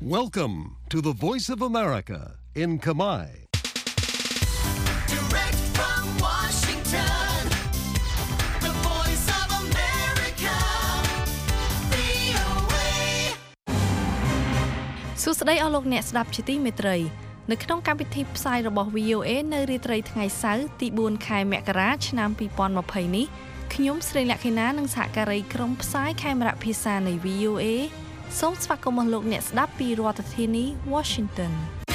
Welcome to the Voice of America in Khmer. Direct from Washington, the Voice of America, VOA. សួស្តីអស់លោកអ្នកស្ដាប់ជាទីមេត្រីនៅក្នុងកម្មវិធីផ្សាយរបស់ VOA នៅរាត្រីថ្ងៃសៅរ៍ទី4ខែមករាឆ្នាំ2020នេះខ្ញុំស្រីលក្ខិណានិងសហការីក្រុមផ្សាយខេមរៈភាសានៃ VOA សូមស្វាគមន៍លោកអ្នកស្ដាប់ពីរដ្ឋធានី Washington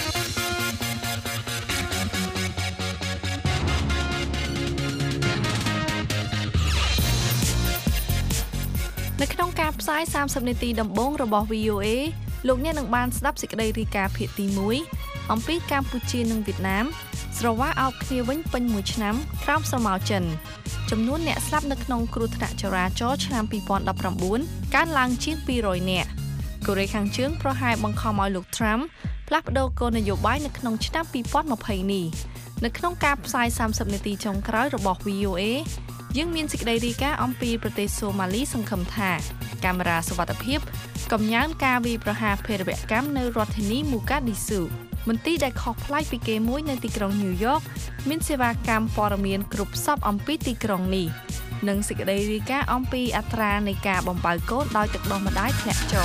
នៅក្នុងការផ្សាយ30នាទីដំបូងរបស់ VOA លោកអ្នកនឹងបានស្ដាប់សេចក្តីរាយការណ៍ភាគទី1អំពីកម្ពុជានិងវៀតណាមស្រវាអោបគ្នាវិញពេញមួយឆ្នាំក្រោមស្រមោលចិនចំនួនអ្នកស្លាប់នៅក្នុងគ្រោះថ្នាក់ចរាចរណ៍ឆ្នាំ2019កើនឡើងជាង200នាក់កូរ៉េខាងជើងប្រហែលបង្ខំឲ្យលោក Trump ផ្លាស់ប្ដូរគោលនយោបាយនៅក្នុងឆ្នាំ2020នេះនៅក្នុងការផ្សាយ30នាទីចុងក្រោយរបស់ VOA យើងមានសេចក្តីរាយការណ៍អំពីប្រទេសសូម៉ាលីសង្ឃឹមថាកាមេរ៉ាសុវត្ថិភាពកំញើនការវាយប្រហារភេរវកម្មនៅរដ្ឋធានីមូកាឌីស៊ូមន្ទីរដែលខុសប្លែកពីគេមួយនៅទីក្រុងញូវយ៉កមានសេវាកម្មព័ត៌មានគ្រប់សពអំពីទីក្រុងនេះនិងសេចក្តីរាយការណ៍អំពីអត្រានៃការបំបើកូនដោយទឹកដោះម្ដាយធ្លាក់ចុះ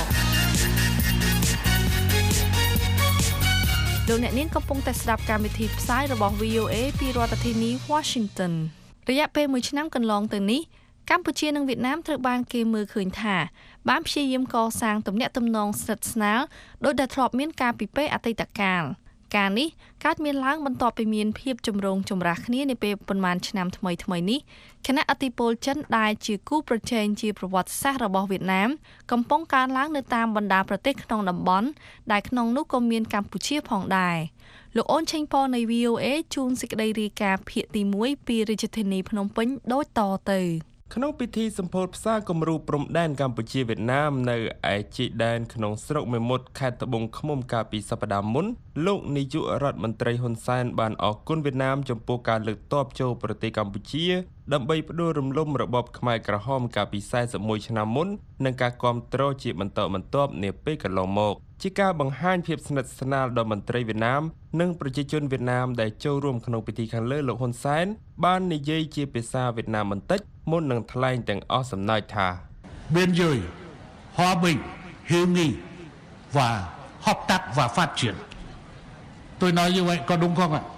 លោកអ្នកនាងកំពុងតែស្ដាប់កម្មវិធីផ្សាយរបស់ VOA ពីរដ្ឋធានី Washington រយៈពេល1ឆ្នាំកន្លងទៅនេះកម្ពុជានិងវៀតណាមត្រូវបានគេមើលឃើញថាបានព្យាយាមកសាងទំនាក់ទំនងស្និទ្ធស្នាលដោយដែលធ្លាប់មានការពីពេលអតីតកាលការនេះកើតមានឡើងបន្ទាប់ពីមានភាពចម្រូងចម្រាសគ្នានាពេលប៉ុន្មានឆ្នាំថ្មីនេះគណៈអធិបតេយ្យចិនដែលជាគូប្រជែងជាប្រវត្តិសាស្ត្ររបស់វៀតណាមកំពុងកើនឡើងនៅតាមបណ្ដាប្រទេសក្នុងតំបន់ដែលក្នុងនោះក៏មានកម្ពុជាផងដែរលោកអូនឆេងប៉នៃ VOA ជូនសេចក្តីរាយការណ៍ភាគទី1ពីរាជធានីភ្នំពេញដូចតទៅក្នុងពិធីសម្ពោធផ្សារគំរូព្រំដែនកម្ពុជាវៀតណាមនៅឯជីដែនក្នុងស្រុកមេមត់ខេត្តត្បូងឃ្មុំកាលពីសប្តាហ៍មុនលោកនាយករដ្ឋមន្ត្រីហ៊ុនសែនបានអរគុណវៀតណាមចំពោះការលើកទ័ពចូលប្រទេសកម្ពុជាដើម្បីផ្ដួលរំលំរបបខ្មែរក្រហមកាលពី41ឆ្នាំមុននិងការគាំទ្រជាបន្តបន្ទាប់នាពេលកន្លងមកជាការបង្ហាញភាពស្និទ្ធស្នាលដល់មន្ត្រីវៀតណាមនិងប្រជាជនវៀតណាមដែលចូលរួមក្នុងពិធីខាងលើលោកហ៊ុនសែនបាននិយាយជាភាសាវៀតណាមបន្តិចមុននឹងថ្លែងទាំងអស់សំណើចថា Biên giới, hòa bình, hữu nghị và hợp tác và phát triển. Tôi nói như vậy có đúng không ạ?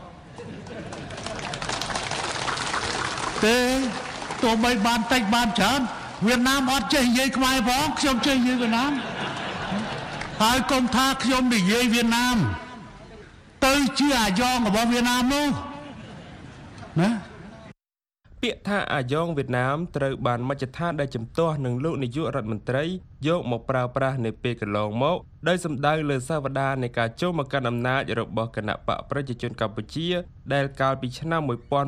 Thế tôi mới ban tách ban chán Việt Nam ọt chơi dây khai bóng không chơi dây Việt Nam hai công thác không bị dây Việt Nam tôi chưa do của bọn Việt Nam đâu nè ពាក្យថាអាយ៉ងវៀតណាមត្រូវបានមជ្ឈដ្ឋានដែលជំទាស់នឹងលោកនាយករដ្ឋមន្ត្រីយកមកប្រើប្រាស់នៅពេលកន្លងមកដោយសម្ដៅលើសាវតានៃការចូលមកកាន់អំណាចរបស់គណបកប្រជាជនកម្ពុជាដែលកាលពីឆ្នាំ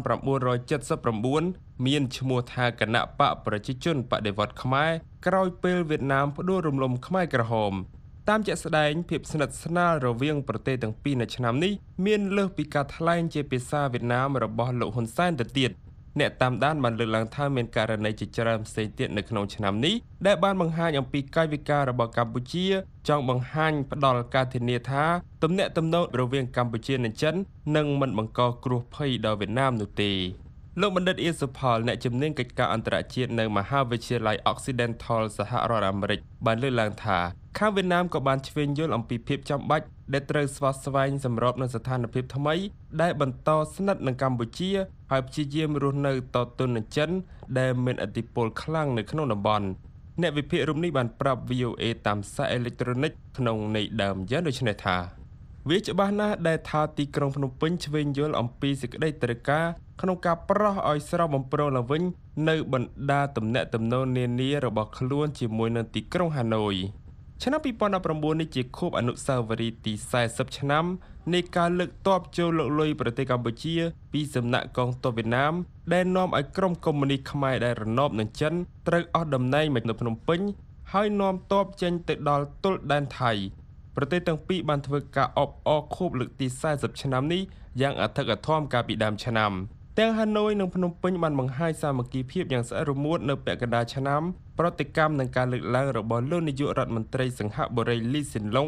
1979មានឈ្មោះថាគណបកប្រជាជនបដិវត្តខ្មែរក្រោយពេលវៀតណាមផ្ដួលរំលំខ្មែរក្រហមតាមជាក់ស្ដែងភាពស្និទ្ធស្នាលរវាងប្រទេសទាំងពីរនៅឆ្នាំនេះមានលើសពីការថ្លែងជាភាសាវៀតណាមរបស់លោកហ៊ុនសែនទៅទៀតអ្នកតាមដានបានលើកឡើងថាមានករណីជាច្រើនផ្សេងទៀតនៅក្នុងឆ្នាំនេះដែលបានបង្ហាញអំពីកាយវិការរបស់កម្ពុជាចង់បង្ហាញផ្ដល់ការធានាថាទំនាក់ទំនងរវាងកម្ពុជានិងចិននឹងមិនបង្កគ្រោះភ័យដល់វៀតណាមនោះទេលោកបណ្ឌិតអៀសុផលអ្នកជំនាញកិច្ចការអន្តរជាតិនៅមហាវិទ្យាល័យ Occidental សហរដ្ឋអាមេរិកបានលើកឡើងថាខាងវៀតណាមក៏បានឆ្វេងយល់អំពីភាពចាំបាច់ដែលត្រូវស្វាស្វែងសម្របនឹងស្ថានភាពថ្មីដែលបន្តស្និទ្ធនឹងកម្ពុជាហើយព្យាយាមរស់នៅតទល់នឹងចិនដែលមានឥទ្ធិពលខ្លាំងនៅក្នុងតំបន់អ្នកវិភាគរំនេះបានប្រាប់ VOA តាមសារអេឡិចត្រូនិកក្នុងន័យដើមយ៉ាងដូចនេះថាវាច្បាស់ណាស់ដែលថាទីក្រុងភ្នំពេញឆ្វេងយល់អំពីសេចក្តីត្រូវការក្នុងការប្រោះឲ្យស្រស់បំព្រងឡើងវិញនៅបណ្ដាទំនាក់ទំនងនានារបស់ខ្លួនជាមួយនឹងទីក្រុងហាណូយឆ្នាំ2019នេះជាខួបអនុស្សាវរីយ៍ទី40ឆ្នាំនៃការលើកទ័ពចូលលុកលុយប្រទេសកម្ពុជាពីសំណាក់កងទ័ពវៀតណាមដែលនាំឲ្យក្រុមកុម្មុយនីសខ្មែរដែលរណបនឹងចិនត្រូវអស់តំណែងមកនៅភ្នំពេញហើយនាំទ័ពចេញទៅដល់ទល់ដែនថៃប្រទេសទាំងពីរបានធ្វើការអបអរខួបលើកទី40ឆ្នាំនេះយ៉ាងអធិកអធមកាលពីដើមឆ្នាំទាំងហាណូយនិងភ្នំពេញបានបង្ហាញសាមគ្គីភាពយ៉ាងស្អិតរមួតនៅពាក់កណ្ដាលឆ្នាំប្រតិកម្មនឹងការលើកឡើងរបស់លោកនាយករដ្ឋមន្ត្រីសង្ហបុរីលីស៊ីនឡុង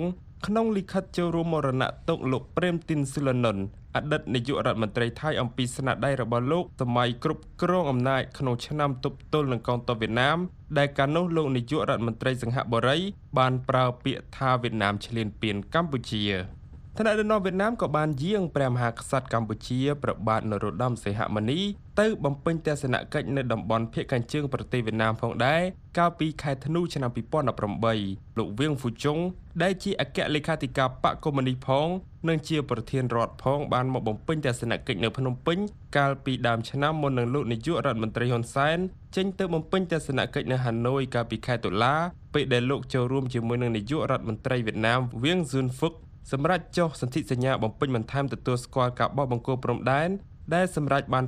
ក្នុងលិខិតចូលរួមមរណទុកលោកប្រេមទីនស៊ូឡានុនអតីតនាយករដ្ឋមន្ត្រីថៃអំពីស្នាដៃរបស់លោកសម័យគ្រប់គ្រងអំណាចក្នុងឆ្នាំទប់ទល់នឹងកងទ័ពវៀតណាមដែលកាលនោះលោកនាយករដ្ឋមន្ត្រីសង្ហបុរីបានប្រើពាក្យថាវៀតណាមឈ្លានពានកម្ពុជាថ្នាក់ដឹកនាំវៀតណាមក៏បានយាងព្រះមហាក្សត្រកម្ពុជាព្រះបាទនរោត្តមសីហមុនីទៅបំពេញទស្សនកិច្ចនៅតំបន់ភាគខាងជើងប្រទេសវៀតណាមផងដែរកាលពីខែធ្នូឆ្នាំ2018លោកវៀងហ្វូជុងដែលជាអគ្គលេខាធិការបកកុម្មុយនីសផងនិងជាប្រធានរដ្ឋផងបានមកបំពេញទស្សនកិច្ចនៅភ្នំពេញកាលពីដើមឆ្នាំមុននឹងលោកនាយករដ្ឋមន្ត្រីហ៊ុនសែនចេញទៅបំពេញទស្សនកិច្ចនៅហាណូយកាលពីខែតុលាពេលដែលលោកចូលរួមជាមួយនឹងនាយករដ្ឋមន្ត្រីវៀតណាមវៀងស៊ុនហ្វុកសម្រាប់ចុះសន្ធិសញ្ញាបំពេញបន្ថែមទទួលស្គាល់ការបោះបង្គោលព្រំដែនដែលសម្រេចបាន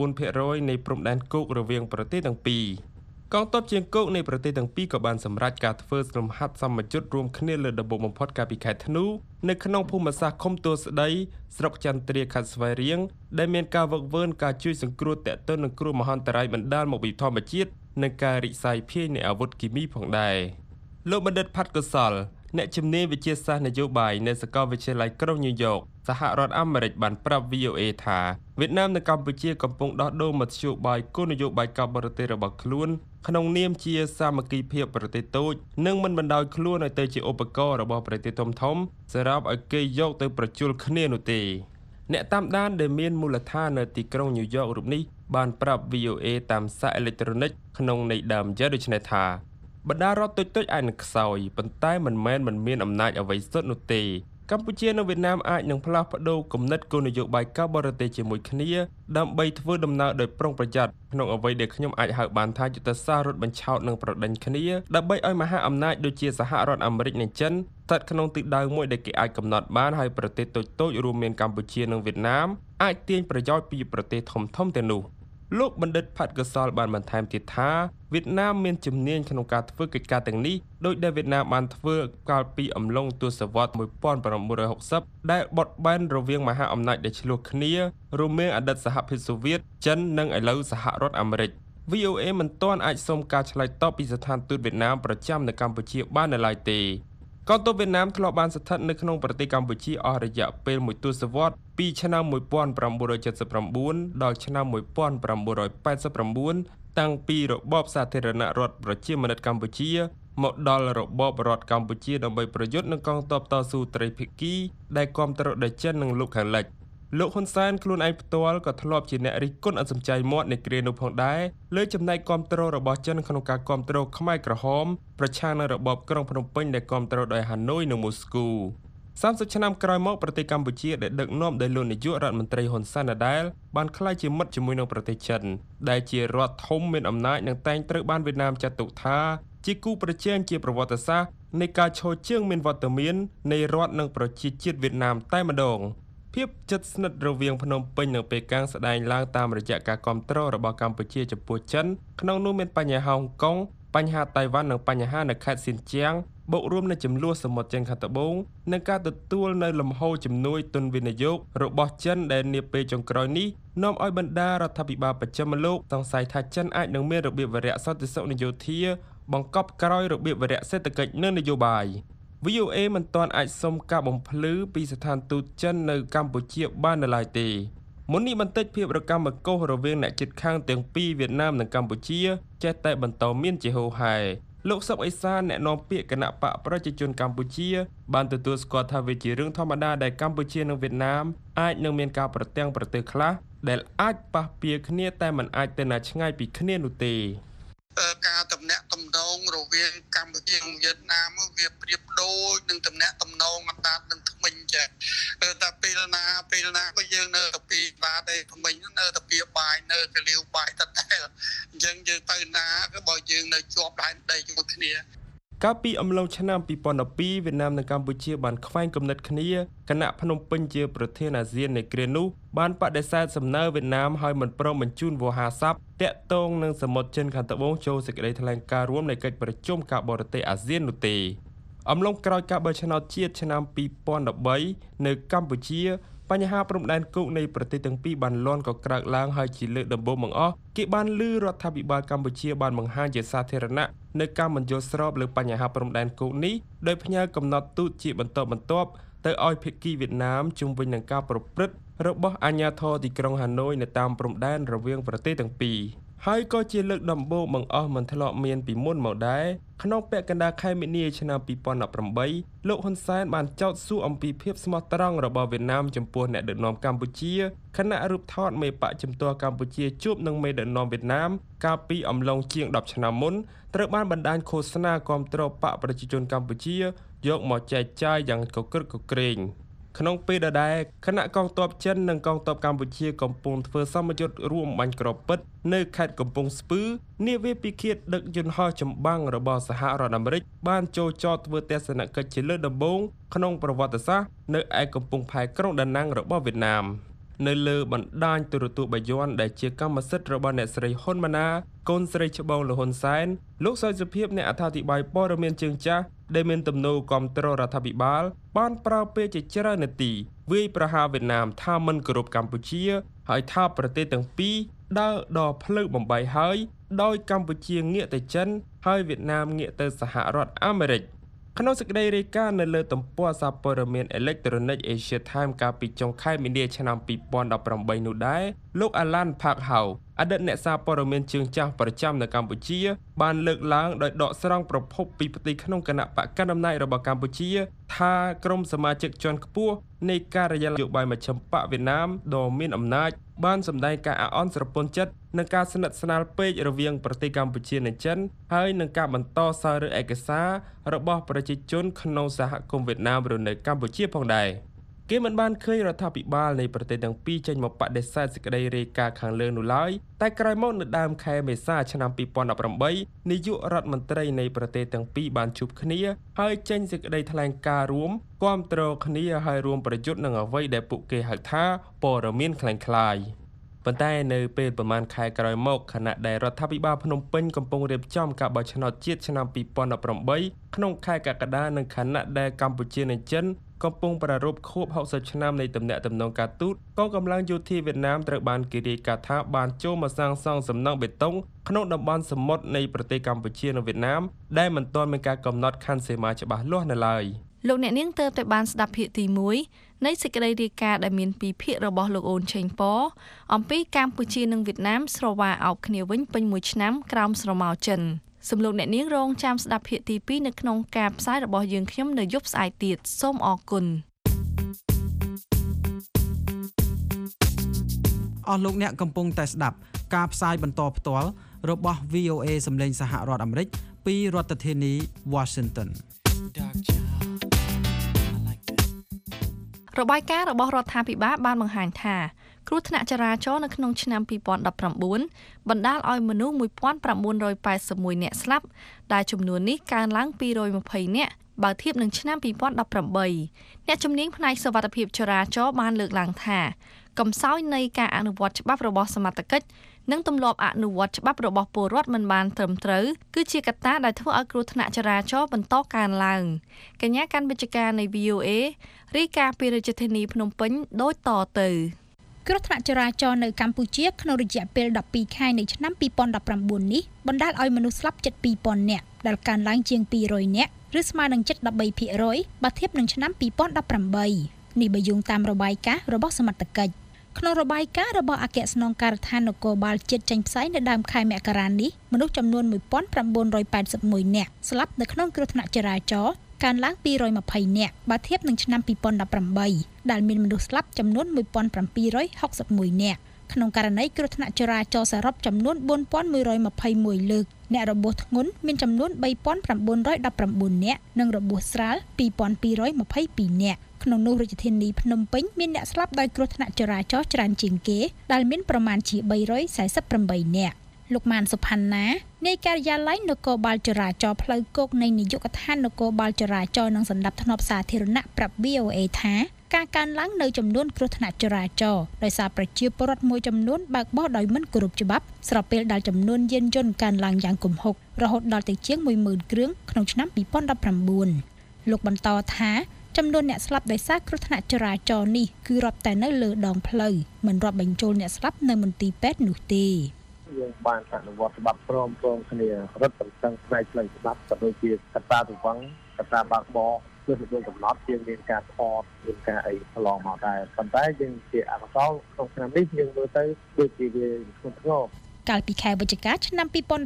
84% នៃព្រំដែនគោករវាងប្រទេសទាំងពីរកងទ័ពជើងគោកនៃប្រទេសទាំងពីរក៏បានសម្រេចការធ្វើលំហាត់សម្ពយុទ្ធរួមគ្នាលើដំបូងបំផុតកាលពីខែធ្នូនៅក្នុងភូមិសាស្ត្រឃុំទួលស្ដីស្រុកចន្ទ្រាខេត្តស្វាយរៀងដែលមានការវឹកវើការជួយសង្គ្រោះតាក់ទងនឹងគ្រោះមហន្តរាយបណ្ដាលមកពីធម្មជាតិនិងការរិះសាយភាយនៃអាវុធគីមីផងដែរលោកបណ្ឌិតផាត់កុសលអ្នកជំនាញវិទ្យាសាស្ត្រនយោបាយនៅសាកលវិទ្យាល័យក្រុងញូវយ៉កសហរដ្ឋអាមេរិកបានប្រាប់ VOA ថាវៀតណាមនិងកម្ពុជាកំពុងដោះដូរមធ្យោបាយគោលនយោបាយការបរទេសរបស់ខ្លួនក្នុងនាមជាសាមគ្គីភាពប្រទេសតូចនិងមិនបណ្ដោយខ្លួនឲ្យទៅជាឧបករណ៍របស់ប្រទេសធំៗសម្រាប់ឲ្យគេយកទៅប្រជុលគ្នានោះទេអ្នកតាមដានដែលមានមូលដ្ឋាននៅទីក្រុងញូវយ៉ករូបនេះបានប្រាប់ VOA តាមសារអេឡិចត្រូនិកក្នុងន័យដើមយ៉ាងដូចនេះថាបណ្ដារដ្ឋតូចៗអាចនឹងខ្សោយប៉ុន្តែមិនមែនមិនមានអំណាចអ្វីសុទ្ធនោះទេកម្ពុជានិងវៀតណាមអាចនឹងផ្លាស់ប្ដូរគំនិតគោលនយោបាយការបរទេសជាមួយគ្នាដើម្បីធ្វើដំណើរដោយប្រុងប្រយ័ត្នក្នុងអ្វីដែលខ្ញុំអាចហៅបានថាយុទ្ធសាស្ត្ររត់បញ្ឆោតនិងប្រដេញគ្នាដើម្បីឲ្យមហាអំណាចដូចជាសហរដ្ឋអាមេរិកនិងចិនស្ថិតក្នុងទិសដៅមួយដែលគេអាចកំណត់បានហើយប្រទេសតូចៗរួមមានកម្ពុជានិងវៀតណាមអាចទាញប្រយោជន៍ពីប្រទេសធំៗទាំងនោះលោកបណ្ឌិតផាត់កុសលបានបន្ថែមទៀតថាវៀតណាមមានជំនាញក្នុងការធ្វើកិច្ចការទាំងនេះដោយដែលវៀតណាមបានធ្វើកាលពីអំឡុងទសវត្សរ៍1960ដែលបត់បែនរវាងមហាអំណាចដែលឆ្លោះគ្នារួមមានអតីតសហភាពសូវៀតចិននិងឥឡូវសហរដ្ឋអាមេរិក VOA មិនទាន់អាចសុំការឆ្លើយតបពីស្ថានទូតវៀតណាមប្រចាំនៅកម្ពុជាបាននៅឡើយទេកងទ័ពវៀតណាមធ្លាប់បានស្ថិតនៅក្នុងប្រទេសកម្ពុជាអស់រយៈពេលមួយទសវត្សរ៍ពីឆ្នាំ1979ដល់ឆ្នាំ1989តាំងពីរបបសាធារណរដ្ឋប្រជាមានិតកម្ពុជាមកដល់របបរដ្ឋកម្ពុជាដើម្បីប្រយុទ្ធនឹងកងទ័ពតស៊ូត្រីភាគីដែលគាំទ្រដោយចិននិងលោកខាងលិចលោកហ៊ុនសែនខ្លួនឯងផ្ទាល់ក៏ធ្លាប់ជាអ្នករិះគន់អត់សំចៃមាត់នៃគ្រានោះផងដែរលើចំណែកគាំទ្ររបស់ចិនក្នុងការគាំទ្រខ្មែរក្រហមប្រឆាំងនឹងរបបក្រុងភ្នំពេញដែលគាំទ្រដោយហាណូយនិងមូស្គូ30ឆ្នាំក្រោយមកប្រទេសកម្ពុជាដែលដឹកនាំដោយលោកនាយករដ្ឋមន្ត្រីហ៊ុនសែនដែលបានក្លាយជាមិត្តជាមួយនឹងប្រទេសចិនដែលជារដ្ឋធំមានអំណាចនិងតែងត្រូវបានវៀតណាមចាត់ទុកថាជាគូប្រជែងជាប្រវត្តិសាស្ត្រនៃការឈរជើងមានវត្តមាននៃរដ្ឋនិងប្រជាជាតិវៀតណាមតែម្ដងភាពជិតស្និទ្ធរវាងភ្នំពេញនិងប៉េកាំងស្ដែងឡើងតាមរយៈការគាំទ្ររបស់កម្ពុជាចំពោះចិនក្នុងនោះមានបញ្ហាហុងកុងបញ្ហាតៃវ៉ាន់និងបញ្ហានៅខេត្តសៀនជាងបូករួមនឹងចំនួនសមុទ្រចិនខាងត្បូងនិងការទទួលនៅលំហូរជំនួយទុនវិនិយោគរបស់ចិនដែលនាពេលចុងក្រោយនេះនាំឲ្យបណ្ដារដ្ឋាភិបាលបច្ចឹមលោកសង្ស័យថាចិនអាចនឹងមានរបៀបវរៈសន្តិសុខនយោធាបង្កប់ក្រោយរបៀបវរៈសេដ្ឋកិច្ចនិងនយោបាយ VOA មិនទាន់អាចសុំការបំភ្លឺពីស្ថានទូតចិននៅកម្ពុជាបាននៅឡើយទេមុននេះបន្តិចភាពរកម្មកុសរវាងអ្នកជិតខាងទាំងពីរវៀតណាមនិងកម្ពុជាចេះតែបន្តមានជាហូរហែលោកសុកអេសានអ្នកនាំពាក្យគណៈបកប្រជាជនកម្ពុជាបានទទួលស្គាល់ថាវាជារឿងធម្មតាដែលកម្ពុជានិងវៀតណាមអាចនឹងមានការប្រទាំងប្រទះខ្លះដែលអាចប៉ះពាល់គ្នាតែមិនអាចទៅណាឆ្ងាយពីគ្នានោះទេការតំណាក់តំណងរវាងកម្ពុជានិងវៀតណាមវាប្រៀបដូចនឹងតំណាក់តំណងអណ្ដាតនឹងថ្មិញចាតែពេលណាក៏យើងនៅតែពីបាទឯថ្មិញនៅតែពីបាយនៅកលាវបាយតតែអញ្ចឹងយើងទៅណាក៏បើយើងនៅជាប់ដែនដីជាមួយគ្នាកាលពីអំឡុងឆ្នាំ2012វៀតណាមនិងកម្ពុជាបានខ្វែងគំនិតគ្នាគណៈភ្នំពេញជាប្រធានអាស៊ាននៃគ្រានោះបានបដិសេធសំណើវៀតណាមឲ្យមិនព្រមបញ្ជូនវោហារស័ព្ទតាក់ទងនឹងសមុទ្រចិនខាងត្បូងចូលសេចក្តីថ្លែងការណ៍រួមនៃកិច្ចប្រជុំការបរទេសអាស៊ាននោះទេអំឡុងក្រោយការបោះឆ្នោតជាតិឆ្នាំ2013នៅកម្ពុជាបញ្ហាព្រំដែនគោកនៃប្រទេសទាំងពីរបានលាន់ក៏ក្រើកឡើងហើយជាលើកដំបូងបង្អស់គេបានលឺរដ្ឋាភិបាលកម្ពុជាបានបង្ហាញជាសាធារណៈនៅការមិនយល់ស្របលើបញ្ហាព្រំដែនគោកនេះដោយផ្ញើកំណត់ទូតជាបន្តបន្ទាប់ទៅឲ្យភាគីវៀតណាមជុំវិញនឹងការប្រព្រឹត្តរបស់អាជ្ញាធរទីក្រុងហាណូយនៅតាមព្រំដែនរវាងប្រទេសទាំងពីរហើយក៏ជាលើកដំបូងបង្អស់មិនធ្លាប់មានពីមុនមកដែរក្នុងពាក់កណ្ដាលខែមីនាឆ្នាំ2018លោកហ៊ុនសែនបានចោទសួរអំពីភាពស្មោះត្រង់របស់វៀតណាមចំពោះអ្នកដឹកនាំកម្ពុជាខណៈរូបថតមេបកជំទាស់កម្ពុជាជួបនឹងមេដឹកនាំវៀតណាមកាលពីអំឡុងជាង10ឆ្នាំមុនត្រូវបានបណ្ដាញឃោសនាគាំទ្របកប្រជាជនកម្ពុជាយកមកចែកចាយយ៉ាងកក្រឹកកក្រែងក្នុងពេលដដែលគណៈកងទ័ពចិននិងកងទ័ពកម្ពុជាកំពុងធ្វើសមយុទ្ធរួមបាញ់ក្របពិតនៅខេត្តកំពង់ស្ពឺនាវាពិឃាតដឹកយន្តហោះចម្បាំងរបស់សហរដ្ឋអាមេរិកបានចូលចតធ្វើទស្សនកិច្ចជាលើកដំបូងក្នុងប្រវត្តិសាស្ត្រនៅឯកំពង់ផែក្រុងដាណាំងរបស់វៀតណាមនៅលើបណ្ដាញទូរទស្សន៍បាយ័នដែលជាកម្មសិទ្ធិរបស់អ្នកស្រីហ៊ុនម៉ាណាកូនស្រីច្បងលហ៊ុនសែនលោកសោយសុភាពអ្នកអត្ថាធិប្បាយព័ត៌មានជើងចាស់ដែលមានទំនោរគាំទ្ររដ្ឋាភិបាលបានប្រើពេលជាច្រើននាទីវាយប្រហារវៀតណាមថាមិនគោរពកម្ពុជាហើយថាប្រទេសទាំងពីរដើរដល់ផ្លូវបំបីហើយដោយកម្ពុជាងាកទៅចិនហើយវៀតណាមងាកទៅសហរដ្ឋអាមេរិកក្នុងសេចក្តីរាយការណ៍នៅលើទំព័រសារព័ត៌មានអេឡិចត្រូនិក Asia Time កាលពីចុងខែមីនាឆ្នាំ2018នោះដែរលោក Alan Park Hau អតីតអ្នកសារព័ត៌មានជើងចាស់ប្រចាំនៅកម្ពុជាបានលើកឡើងដោយដកស្រង់ប្រភពពីផ្ទៃក្នុងគណៈបកកណ្ដាលអំណាចរបស់កម្ពុជាថាក្រុមសមាជិកជាន់ខ្ពស់នៃការិយាល័យនយោបាយមជ្ឈិមបកវៀតណាមដ៏មានអំណាចបានសម្ដែងការអាក់អន់ស្រពន់ចិត្តនឹងការស្និទ្ធស្នាលពេករវាងប្រទេសកម្ពុជានិងចិនហើយនឹងការបន្តសាររើឯកសាររបស់ប្រជាជនក្នុងសហគមន៍វៀតណាមរស់នៅកម្ពុជាផងដែរគេមិនបានឃើញរដ្ឋាភិបាលនៃប្រទេសទាំងពីរចេញមកបដិសេធសេចក្តីរាយការណ៍ខាងលើនោះឡើយតែក្រោយមកនៅដើមខែមេសាឆ្នាំ2018នាយករដ្ឋមន្ត្រីនៃប្រទេសទាំងពីរបានជួបគ្នាហើយចេញសេចក្តីថ្លែងការណ៍រួមគាំទ្រគ្នាហើយរួមប្រយុទ្ធនឹងអ្វីដែលពួកគេហៅថាព័ត៌មានคล้ายៗប៉ុន្តែនៅពេលប្រមាណខែក្រោយមកខណៈដែលរដ្ឋាភិបាលភ្នំពេញកំពុងរៀបចំការបោះឆ្នោតជាតិឆ្នាំ2018ក្នុងខែកក្កដានិងខណៈដែលកម្ពុជានិងចិនកំពុងប្រារព្ធខួប60ឆ្នាំនៃទំនាក់ទំនងការទូតកងកម្លាំងយោធាវៀតណាមត្រូវបានគេរាយការណ៍ថាបានចូលមកសាងសង់សំណង់បេតុងក្នុងតំបន់សមុទ្រនៃប្រទេសកម្ពុជានិងវៀតណាមដែលមិនទាន់មានការកំណត់ខណ្ឌសីមាច្បាស់លាស់នៅឡើយលោកអ្នកនាងទើបតែបានស្ដាប់ភាគទី1នៃសេចក្តីរាយការណ៍ដែលមានពីភាគរបស់លោកអូនឆេងប៉អំពីកម្ពុជានិងវៀតណាមស្រវាអោបគ្នាវិញពេញមួយឆ្នាំក្រោមស្រមោលចិនសូមលោកអ្នកនាងរងចាំស្ដាប់ភាគទី2នៅក្នុងការផ្សាយរបស់យើងខ្ញុំនៅយប់ស្អែកទៀតសូមអរគុណអស់លោកអ្នកកំពុងតែស្ដាប់ការផ្សាយបន្តផ្ទាល់របស់ VOA សម្លេងសហរដ្ឋអាមេរិកពីរដ្ឋធានី Washington របាយការណ៍របស់រដ្ឋាភិបាលបានបង្ហាញថាគ្រោះថ្នាក់ចរាចរណ៍នៅក្នុងឆ្នាំ2019បណ្ដាលឲ្យមនុស្ស1981នាក់ស្លាប់ដែលចំនួននេះកើនឡើង220នាក់បើធៀបនឹងឆ្នាំ2018អ្នកជំនាញផ្នែកសុវត្ថិភាពចរាចរណ៍បានលើកឡើងថាកំសោយនៃការអនុវត្តច្បាប់របស់សមត្ថកិច្ចនិងទម្លាប់អនុវត្តច្បាប់របស់ពលរដ្ឋមិនបានត្រឹមត្រូវគឺជាកត្តាដែលធ្វើឲ្យគ្រោះថ្នាក់ចរាចរណ៍បន្តកើនឡើងកញ្ញាកាន់វិទ្យការនៃ VOA រាយការណ៍ពីរាជធានីភ្នំពេញដូចតទៅគ្រោះថ្នាក់ចរាចរណ៍នៅកម្ពុជាក្នុងរយៈពេល12ខែនៃឆ្នាំ2019នេះបណ្ដាលឲ្យមនុស្សស្លាប់ជិត2000នាក់ដែលកើនឡើងជាង200នាក់ឬស្មើនឹងជិត 13% បើធៀបនឹងឆ្នាំ2018នេះបើយោងតាមរបាយការណ៍របស់សមត្ថកិច្ចក្នុងរបាយការណ៍របស់អគ្គស្នងការដ្ឋាននគរបាលជាតិចេញផ្សាយនៅដើមខែមករានេះមនុស្សចំនួន1981នាក់ស្លាប់នៅក្នុងគ្រោះថ្នាក់ចរាចរណ៍កើនឡើង220នាក់បើធៀបនឹងឆ្នាំ2018ដែលមានមនុស្សស្លាប់ចំនួន1761នាក់ក្នុងករណីគ្រោះថ្នាក់ចរាចរណ៍សរុបចំនួន4121លើកអ្នករបួសធ្ងន់មានចំនួន3919នាក់និងរបួសស្រាល2222នាក់ក្នុងនោះរាជធានីភ្នំពេញមានអ្នកស្លាប់ដោយគ្រោះថ្នាក់ចរាចរណ៍ច្រើនជាងគេដែលមានប្រមាណជា348នាក់លោកម៉ានសុផាន់ណានៃការិយាល័យនគរបាលចរាចរណ៍ផ្លូវគោកនៃនាយកដ្ឋាននគរបាលចរាចរណ៍និងសណ្ដាប់ធ្នាប់សាធារណៈប្រាប់ VOA ថាការកើនឡើងនៅចំនួនគ្រោះថ្នាក់ចរាចរណ៍ដោយសារប្រជាពលរដ្ឋមួយចំនួនបើកបរដោយមិនគោរពច្បាប់ស្របពេលដែលចំនួនយានយន្តកើនឡើងយ៉ាងគំហុករហូតដល់ទៅជាង 10000 គ្រឿងក្នុងឆ្នាំ2019លោកបន្តថាចំនួនអ្នកស្លាប់ដោយសារគ្រោះថ្នាក់ចរាចរណ៍នេះគឺរាប់តែនៅលើដងផ្លូវមិនរាប់បញ្ចូលអ្នកស្លាប់នៅមន្ទីរពេទ្យនោះទេយើងបានអនុវត្តច្បាប់ព្រមគ្នារឹតបន្តឹងផ្នែកផ្លូវច្បាប់ក៏ដូចជាកត្តារង្វឹងកត្តាបើកបរគឺមានកំណត់ជាងមានការថតមានការអីឆ្លងមកដែរប៉ុន្តែយើងជាអនុកលក្នុងឆ្នាំនេះយើងមើលទៅដូចជាវាធ្ងន់ធ្ងរកាលពីខែវិច្ឆិកាឆ្នាំ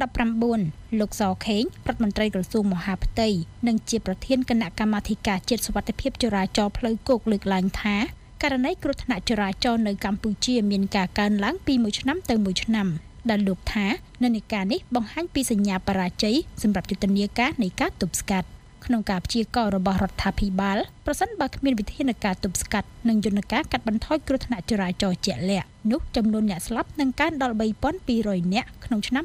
2019លោកសខេងរដ្ឋមន្ត្រីក្រសួងមហាផ្ទៃនិងជាប្រធានគណៈកម្មាធិការជាតិសុវត្ថិភាពចរាចរណ៍ផ្លូវគោកលើកឡើងថាករណីគ្រោះថ្នាក់ចរាចរណ៍នៅកម្ពុជាមានការកើនឡើងពីមួយឆ្នាំទៅមួយឆ្នាំដែលលោកថានិន្នាការនេះបង្ហាញពីសញ្ញាបរាជ័យសម្រាប់យុទ្ធនាការនៃការទប់ស្កាត់ក្នុងការព្យាករណ៍របស់រដ្ឋាភិបាលប្រសិនបើគ្មានវិធានការទប់ស្កាត់និងយន្តការកាត់បន្ថយគ្រោះថ្នាក់ចរាចរណ៍ជាក់លាក់នោះចំនួនអ្នកស្លាប់នឹងកើនដល់ 3,200 នាក់ក្នុងឆ្នាំ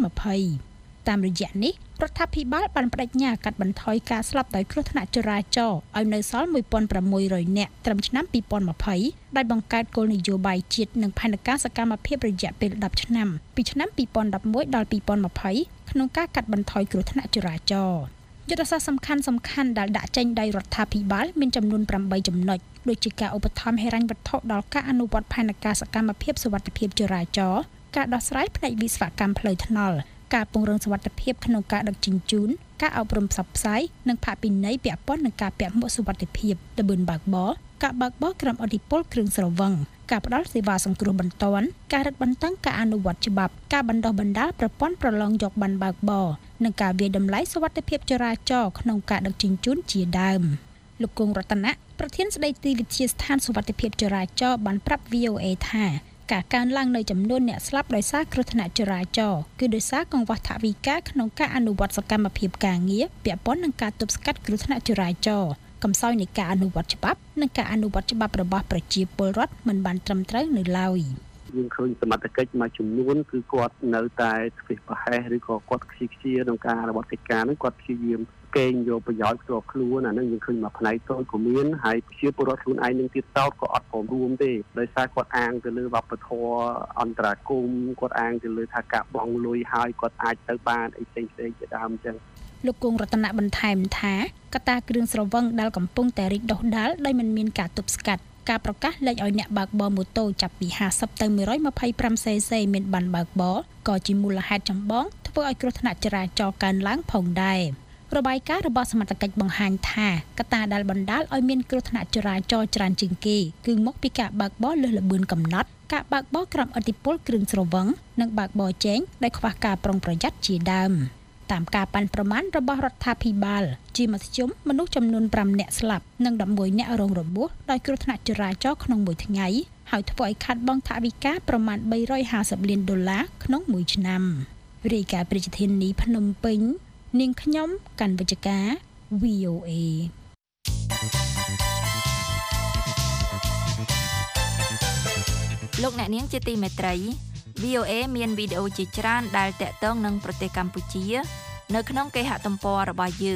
2020តាមរយៈនេះរដ្ឋាភិបាលបានបដិញ្ញាកាត់បន្ថយការស្លាប់ដោយគ្រោះថ្នាក់ចរាចរណ៍ឲ្យនៅសល់ 1,600 នាក់ត្រឹមឆ្នាំ2020ដោយបង្កើតគោលនយោបាយជាតិនិងផែនការសកម្មភាពរយៈពេល10ឆ្នាំពីឆ្នាំ2011ដល់2020ក្នុងការកាត់បន្ថយគ្រោះថ្នាក់ចរាចរណ៍យុទ្ធសាស្ត្រសំខាន់ដែលដាក់ចេញដោយរដ្ឋាភិបាលមានចំនួន8ចំណុចដូចជាការឧបត្ថម្ភហិរញ្ញវត្ថុដល់ការអនុវត្តផែនការសកម្មភាពសុវត្ថិភាពចរាចរណ៍ការដោះស្រាយផ្នែកវិស្វកម្មផ្លូវថ្នល់ការពង្រឹងសុវត្ថិភាពក្នុងការដឹកជញ្ជូនការអប់រំផ្សព្វផ្សាយនិងផាកពិន័យពាក់ព័ន្ធនឹងការពាក់មួកសុវត្ថិភាពល្បឿនបើកបរការបើកបរក្រោមឥទ្ធិពលគ្រឿងស្រវឹងការផ្តល់សេវាសង្គ្រោះបន្ទាន់ការរឹតបន្តឹងការអនុវត្តច្បាប់ការបណ្ដុះបណ្ដាលប្រព័ន្ធប្រឡងយកប័ណ្ណបើកបរនិងការវាយតម្លៃសុវត្ថិភាពចរាចរណ៍ក្នុងការដឹកជញ្ជូនជាដើមលោកគង់រតនៈប្រធានស្ដីទីវិទ្យាស្ថានសុវត្ថិភាពចរាចរណ៍បានប្រាប់ VOA ថាការកើនឡើងនៃចំនួនអ្នកស្លាប់ដោយសារគ្រោះថ្នាក់ចរាចរណ៍គឺដោយសារកង្វះថវិកាក្នុងការអនុវត្តសកម្មភាពការងារពាក់ព័ន្ធនឹងការទប់ស្កាត់គ្រោះថ្នាក់ចរាចរណ៍កំសោយនៃការអនុវត្តច្បាប់និងការអនុវត្តច្បាប់របស់ប្រជាពលរដ្ឋមិនបានត្រឹមត្រូវនៅឡើយយើងឃើញសមត្ថកិច្ចមួយចំនួនគឺគាត់នៅតែស្វេប្រហែសឬក៏គាត់ខ្ជិលខ្ជាក្នុងការអនុវត្តកិច្ចការហ្នឹងគាត់ព្យាយាមកេងយកប្រយោជន៍ផ្ទាល់ខ្លួនអាហ្នឹងយើងឃើញមួយផ្នែកតូចក៏មានហើយប្រជាពលរដ្ឋខ្លួនឯងនឹងទៀតសោតក៏អត់ព្រមរួមទេដោយសារគាត់អាងទៅលើវប្បធម៌អន្តរាគមន៍គាត់អាងទៅលើថាការបង់លុយហើយគាត់អាចទៅបានអីផ្សេងៗជាដើមអញ្ចឹងលោកគង់រតនៈបន្ថែមថាកត្តាគ្រឿងស្រវឹងដែលកំពុងតែរីកដុះដាលដោយមិនមានការទប់ស្កាត់ការប្រកាសលែងឲ្យអ្នកបើកបរម៉ូតូចាប់ពី50ទៅ 125cc មានប័ណ្ណបើកបរក៏ជាមូលហេតុចម្បងធ្វើឲ្យគ្រោះថ្នាក់ចរាចរណ៍កើនឡើងផងដែររបាយការណ៍របស់សមត្ថកិច្ចបង្ហាញថាកត្តាដែលបណ្ដាលឲ្យមានគ្រោះថ្នាក់ចរាចរណ៍ច្រើនជាងគេគឺមកពីការបើកបរលើសល្បឿនកំណត់ការបើកបរក្រោមឥទ្ធិពលគ្រឿងស្រវឹងនិងបើកបរជែងដែលខ្វះការប្រុងប្រយ័ត្នជាដើមតាមការប៉ាន់ប្រមាណរបស់រដ្ឋាភិបាលជាមធ្យមមនុស្សចំនួន5នាក់ស្លាប់និង11នាក់រងរបួសដោយគ្រោះថ្នាក់ចរាចរណ៍ក្នុងមួយថ្ងៃហើយធ្វើឲ្យខាតបង់ថវិកាប្រមាណ$350 លានក្នុងមួយឆ្នាំរាយការណ៍ពីរាជធានីភ្នំពេញនាងខ្ញុំកាន់វិជ្ជការ VOA លោកអ្នកនាងជាទីមេត្រី VOA មានវីដេអូជាច្រើនដែលតាក់ទងនឹងប្រទេសកម្ពុជានៅក្នុងគេហទំព័ររបស់យើង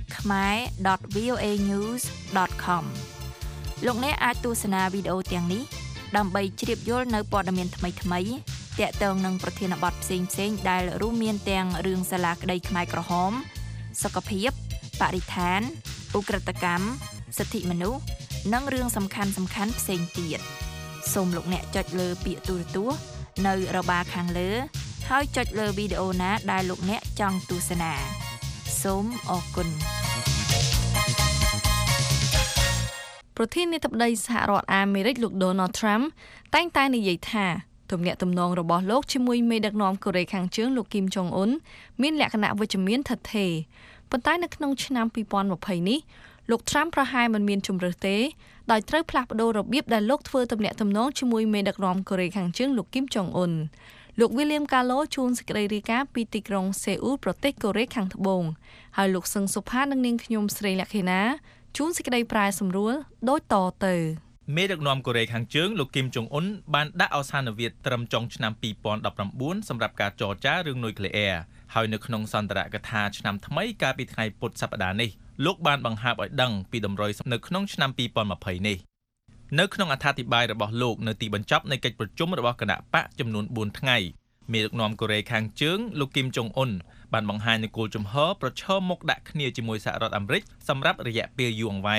khmer.voanews.com លោកអ្នកអាចទស្សនាវីដេអូទាំងនេះដើម្បីជ្រាបយល់នៅព័ត៌មានថ្មីៗតាក់ទងនឹងប្រធានបទផ្សេងៗដែលរួមមានទាំងរឿងសាលាក្តីខ្មែរក្រហមសុខភាពបរិស្ថានឧក្រិដ្ឋកម្មសិទ្ធិមនុស្សនិងរឿងសំខាន់ៗផ្សេងទៀតសូមលោកអ្នកចុចលើពាក្យទូរទស្សន៍នៅរបារខាងលើហើយចុចលើវីដេអូណាដែលលោកអ្នកចង់ទស្សនាសូមអរគុណប្រធានាធិបតីសហរដ្ឋអាមេរិកលោក Donald Trump តែងតែនិយាយថាទំនាក់ទំនងរបស់លោកជាមួយមេដឹកនាំកូរ៉េខាងជើងលោកគីមចុងអ៊ុនមានលក្ខណៈវិជ្ជមានថិតថេរប៉ុន្តែនៅក្នុងឆ្នាំ2020នេះលោក Trump ប្រហែលមិនមានជំរឿសទេដោយត្រូវផ្លាស់ប្ដូររបៀបដែលលោកធ្វើទំនាក់ទំនងជាមួយមេដឹកនាំកូរ៉េខាងជើងលោកគីមចុងអ៊ុនលោក William Gallo ជួនសេចក្តីរាយការណ៍ពីទីក្រុងសេអ៊ូលប្រទេសកូរ៉េខាងត្បូងហើយលោកសឹងសុផានិងនាងខ្ញុំស្រីលក្ខិណាជួនសេចក្តីប្រែសម្រួលដូចតទៅមេដឹកនាំកូរ៉េខាងជើងលោកគីមចុងអ៊ុនបានដាក់អវសានវិទ្យត្រឹមចុងឆ្នាំ2019សម្រាប់ការចរចារឿងនុយក្លេអ៊ែរហើយនៅក្នុងសន្ទរកថាឆ្នាំថ្មីកាលពីថ្ងៃពុធសប្តាហ៍នេះលោកបានបង្ហើបឲ្យដឹងពីតម្រុយនៅក្នុងឆ្នាំ2020នេះនៅក្នុងអត្ថាធិប្បាយរបស់លោកនៅទីបញ្ចប់នៃកិច្ចប្រជុំរបស់គណៈបកចំនួន4ថ្ងៃមេដឹកនាំកូរ៉េខាងជើងលោកគីមចុងអ៊ុនបានបង្ហាញនូវគោលជំហរប្រឈមមុខដាក់គ្នាជាមួយសហរដ្ឋអាមេរិកសម្រាប់រយៈពេលយូរអង្វែង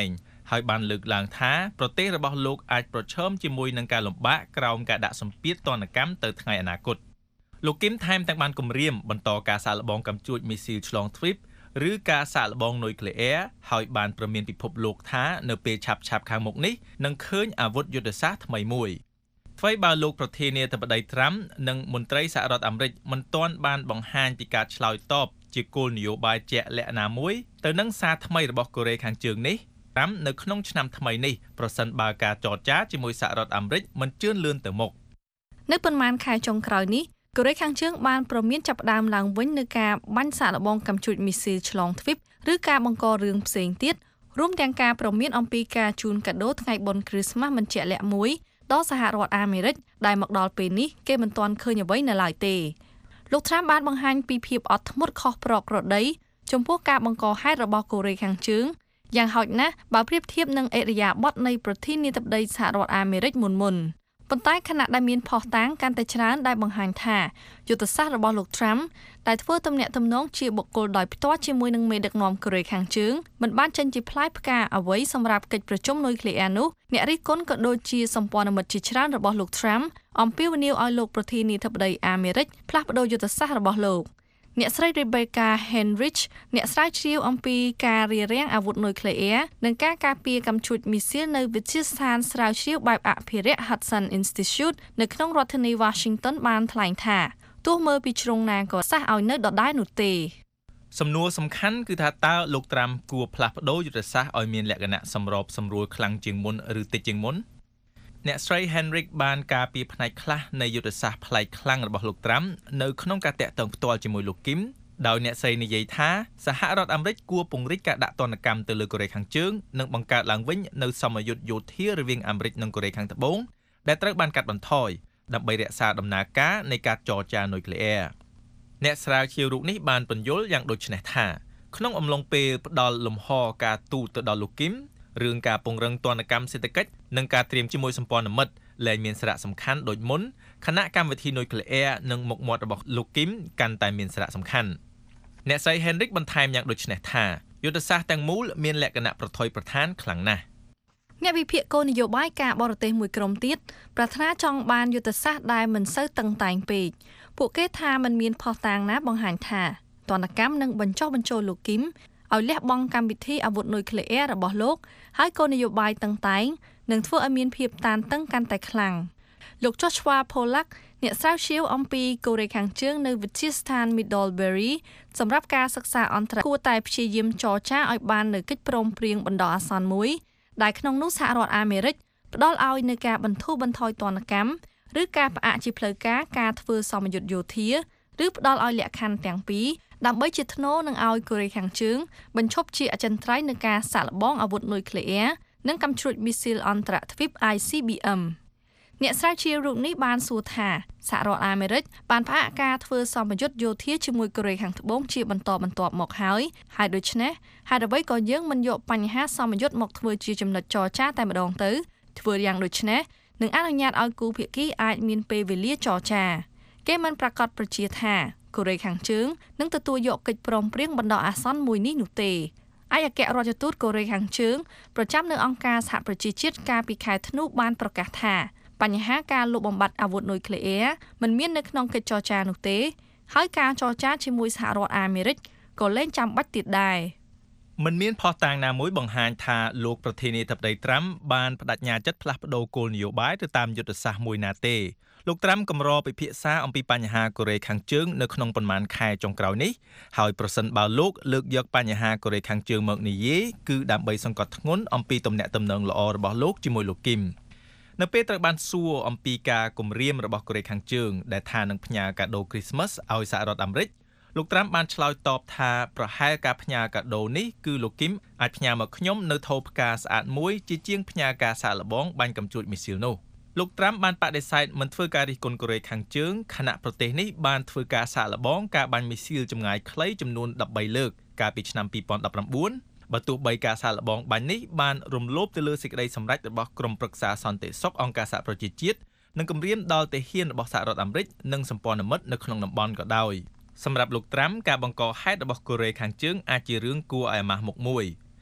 ហើយបានលើកឡើងថាប្រទេសរបស់លោកអាចប្រឈមជាមួយនឹងការលំបាកក្រោមការដាក់សម្ពាធទណ្ឌកម្មទៅថ្ងៃអនាគតលោកគឹមថែមទាំងបានគម្រាមបន្តការសាកល្បងកាំជ្រួចមីស៊ីលឆ្លងទ្វីបឬការសាកល្បងនុយក្លេអ៊ែរហើយបានប្រមានពិភពលោកថានៅពេលឆាប់ខាងមុខនេះនឹងឃើញអាវុធយុទ្ធសាស្ត្រថ្មីមួយថ្មីបើលោកប្រធានាធិបតីត្រាំនិងមន្ត្រីសហរដ្ឋអាមេរិកមិនទាន់បានបង្ហាញពីការឆ្លើយតបជាគោលនយោបាយជាក់លាក់ណាមួយទៅនឹងសារថ្មីរបស់កូរ៉េខាងជើងនេះតាមនៅក្នុងឆ្នាំថ្មីនេះប្រសិនបើការចរចាជាមួយសហរដ្ឋអាមេរិកមិនជឿនលឿនទៅមុខនៅប៉ុន្មានខែចុងក្រោយនេះកូរ៉េខាងជើងបានប្រមានចាប់ផ្ដើមឡើងវិញនៅការបាញ់សាកល្បងកាំជ្រួចមីស៊ីលឆ្លងទ្វីបឬការបង្ករឿងផ្សេងទៀតរួមទាំងការប្រមានអំពីការជូនកាដូថ្ងៃបុណ្យគ្រីស្មាស់មិនជាក់លាក់មួយដល់សហរដ្ឋអាមេរិកដែលមកដល់ពេលនេះគេមិនទាន់ឃើញអ្វីនៅឡើយទេលោកត្រាំបានបង្ហាញពីភាពអត់ធ្មត់ខុសប្រក្រតីចំពោះការបង្កហេតុរបស់កូរ៉េខាងជើងយ៉ាងហោចណាស់បើប្រៀបធៀបនឹងឥរិយាបថនៃប្រធានាធិបតីសហរដ្ឋអាមេរិកមុនប៉ុន្តែខណៈដែលមានផុសតាងកាន់តែច្រើនដែលបង្ហាញថាយុទ្ធសាស្ត្ររបស់លោក Trump ដែលធ្វើទំនាក់ទំនងជាបុគ្គលដោយផ្ទាល់ជាមួយនឹងមេដឹកនាំកូរ៉េខាងជើងមិនបានចេញជាផ្លែផ្កាអ្វីសម្រាប់កិច្ចប្រជុំនុយក្លេអ៊ែរនោះអ្នករិះគន់ក៏ដូចជាសម្ព័ន្ធមិត្តជាច្រើនរបស់លោក Trump អំពាវនាវឲ្យលោកប្រធានាធិបតីអាមេរិកផ្លាស់ប្តូរយុទ្ធសាស្ត្ររបស់លោកអ្នកស្រី Rebecca Henrich អ្នកស្រាវជ្រាវអំពីការរារាំងអាវុធនុយក្លេអ៊ែរនិងការការពារកាំជ្រួចមីស៊ីលនៅវិទ្យាស្ថានស្រាវជ្រាវបែបអភិរក្ស Hudson Institute នៅក្នុងរដ្ឋធានី Washington បានថ្លែងថាទោះមើលពីជ្រុងណាក៏សះឲ្យនៅដដែលនោះទេសំណួរសំខាន់គឺថាតើលោកត្រាំគួរផ្លាស់ប្តូរយុទ្ធសាស្ត្រឲ្យមានលក្ខណៈសម្របសម្រួលខ្លាំងជាងមុនឬតិចជាងមុនអ្នកស្រី Henrik បានការពីផ្នែកខ្លះនៃយុទ្ធសាស្ត្រប្លែកខ្លាំងរបស់លោកត្រាំនៅក្នុងការតាក់ទងផ្ទាល់ជាមួយលោកគឹមដោយអ្នកស្រីនិយាយថាសហរដ្ឋអាមេរិកគួរពង្រីកការដាក់ទណ្ឌកម្មទៅលើកូរ៉េខាងជើងនិងបង្កើតឡើងវិញនៅសមយុទ្ធយោធារវាងអាមេរិកនិងកូរ៉េខាងត្បូងដែលត្រូវបានកាត់បន្ថយដើម្បីរក្សាដំណើរការនៃការចរចានុយក្លេអ៊ែរអ្នកស្រាវជ្រាវរូបនេះបានពន្យល់យ៉ាងដូចនេះថាក្នុងអំឡុងពេលផ្ដល់លំហការទូតទៅដល់លោកគឹមរឿងការពង្រឹងទណ្ឌកម្មសេដ្ឋកិច្ចនិងការត្រៀមជាមួយសម្ព័ន្ធមិត្តលែងមានសារៈសំខាន់ដូចមុនខណៈកម្មវិធីនុយក្លេអ៊ែរនិងមុខមាត់របស់លោកគឹមកាន់តែមានសារៈសំខាន់អ្នកស្រី Henrik បន្ថែមយ៉ាងដូចនេះថាយុទ្ធសាស្ត្រទាំងមូលមានលក្ខណៈប្រថុយប្រថានខ្លាំងណាស់អ្នកវិភាគគោលនយោបាយការបរទេសមួយក្រុមទៀតប្រាថ្នាចង់បានយុទ្ធសាស្ត្រដែលមិនសូវតឹងតែងពេកពួកគេថាมันមានផុសតាងណាបង្ហាញថាទណ្ឌកម្មនឹងបញ្ចុះបញ្ចូលលោកគឹមឲ្យលះបង់កម្មវិធីអាវុធនុយក្លេអ៊ែររបស់លោកហើយគោលនយោបាយតឹងតែងនឹងធ្វើឲ្យមានភាពតានតឹងកាន់តែខ្លាំងលោក Joshua Pollack អ្នកស្រាវជ្រាវអំពីកូរ៉េខាងជើងនៅវិទ្យាស្ថាន Middlebury សម្រាប់ការសិក្សាអន្តរជាតិគួរតែព្យាយាមចរចាឲ្យបាននូវកិច្ចព្រមព្រៀងបណ្ដោះអាសន្នមួយដែលក្នុងនោះសហរដ្ឋអាមេរិកផ្ដល់ឲ្យនូវការបន្ធូរបន្ថយទណ្ឌកម្មឬការផ្អាកជាផ្លូវការធ្វើសមយុទ្ធយោធាឬផ្ដល់ឲ្យលក្ខខណ្ឌទាំងពីរដើម្បីជាថ្នូរនឹងឲ្យកូរ៉េខាងជើងបញ្ឈប់ជាអចិន្ត្រៃយ៍នឹងការសាកល្បងអាវុធនុយក្លេអ៊ែរនិងកាំជ្រួចមីស៊ីលអន្តរទ្វីប ICBM អ្នកស្រាវជ្រាវរូបនេះបានសួរថាសហរដ្ឋអាមេរិកបានផ្អាកការធ្វើសមយុទ្ធយោធាជាមួយកូរ៉េខាងត្បូងជាបន្តបន្ទាប់មកហើយដូច្នេះហេតុអ្វីក៏យើងមិនយកបញ្ហាសមយុទ្ធមកធ្វើជាចំណុចចរចាតែម្ដងទៅធ្វើយ៉ាងដូចនេះនឹងអនុញ្ញាតឲ្យគូភាគីអាចមានពេលវេលាចរចាគេមិនប្រកាសប្រជាថាកូរ៉េខាងជើងនឹងទទួលយកកិច្ចព្រមព្រៀងបណ្ដោះអាសន្នមួយនេះនោះទេឯកអគ្គរដ្ឋទូតកូរ៉េខាងជើងប្រចាំនៅអង្គការសហប្រជាជាតិកាលពីខែធ្នូបានប្រកាសថាបញ្ហាការលុបបំបាត់អាវុធនុយក្លេអ៊ែរមិនមាននៅក្នុងកិច្ចចរចានោះទេហើយការចរចាជាមួយសហរដ្ឋអាមេរិកក៏លែងចាំបាច់ទៀតដែរមិនមានផុសតាងណាមួយបង្ហាញថាលោកប្រធានាធិបតីត្រាំបានបដិញ្ញាចិត្តផ្លាស់ប្តូរគោលនយោបាយទៅតាមយុទ្ធសាស្ត្រមួយណាទេលោកត្រាំកម្រពិភាក្សាអំពីបញ្ហាកូរ៉េខាងជើងនៅក្នុងប៉ុន្មានខែចុងក្រោយនេះហើយប្រសិនបើលោកលើកយកបញ្ហាកូរ៉េខាងជើងមកនិយាយគឺដើម្បីសង្កត់ធ្ងន់អំពីទំនាក់ទំនងល្អរបស់លោកជាមួយលោកគឹមនៅពេលត្រូវបានសួរអំពីការគម្រាមរបស់កូរ៉េខាងជើងដែលថានឹងផ្ញើកាដូគ្រីស្មាស់ឲ្យសហរដ្ឋអាមេរិកលោកត្រាំបានឆ្លើយតបថាប្រហែលការផ្ញើកាដូនេះគឺលោកគឹមអាចផ្ញើមកខ្ញុំនៅថូផ្កាស្អាតមួយជាជាងផ្ញើការសាកល្បងបាញ់កាំជ្រួចមីស៊ីលនោះលោកត្រាំបានបដិសេធមិនធ្វើការរិះគន់កូរ៉េខាងជើងខណៈប្រទេសនេះបានធ្វើការសាកល្បងការបាញ់មីស៊ីលចម្ងាយខ្លីចំនួន13លើកកាលពីឆ្នាំ2019បើទោះបីការសាកល្បងបាញ់នេះបានរំលោភទៅលើសេចក្តីសម្រេចរបស់ក្រុមប្រឹក្សាសន្តិសុខអង្គការសហប្រជាជាតិនិងគម្រាមដល់ទាហានរបស់សហរដ្ឋអាមេរិកនិងសម្ព័ន្ធមិត្តនៅក្នុងតំបន់ក៏ដោយសម្រាប់លោកត្រាំការបង្កហេតុរបស់កូរ៉េខាងជើងអាចជារឿងគួរឲ្យអាម៉ាស់មុខមួយ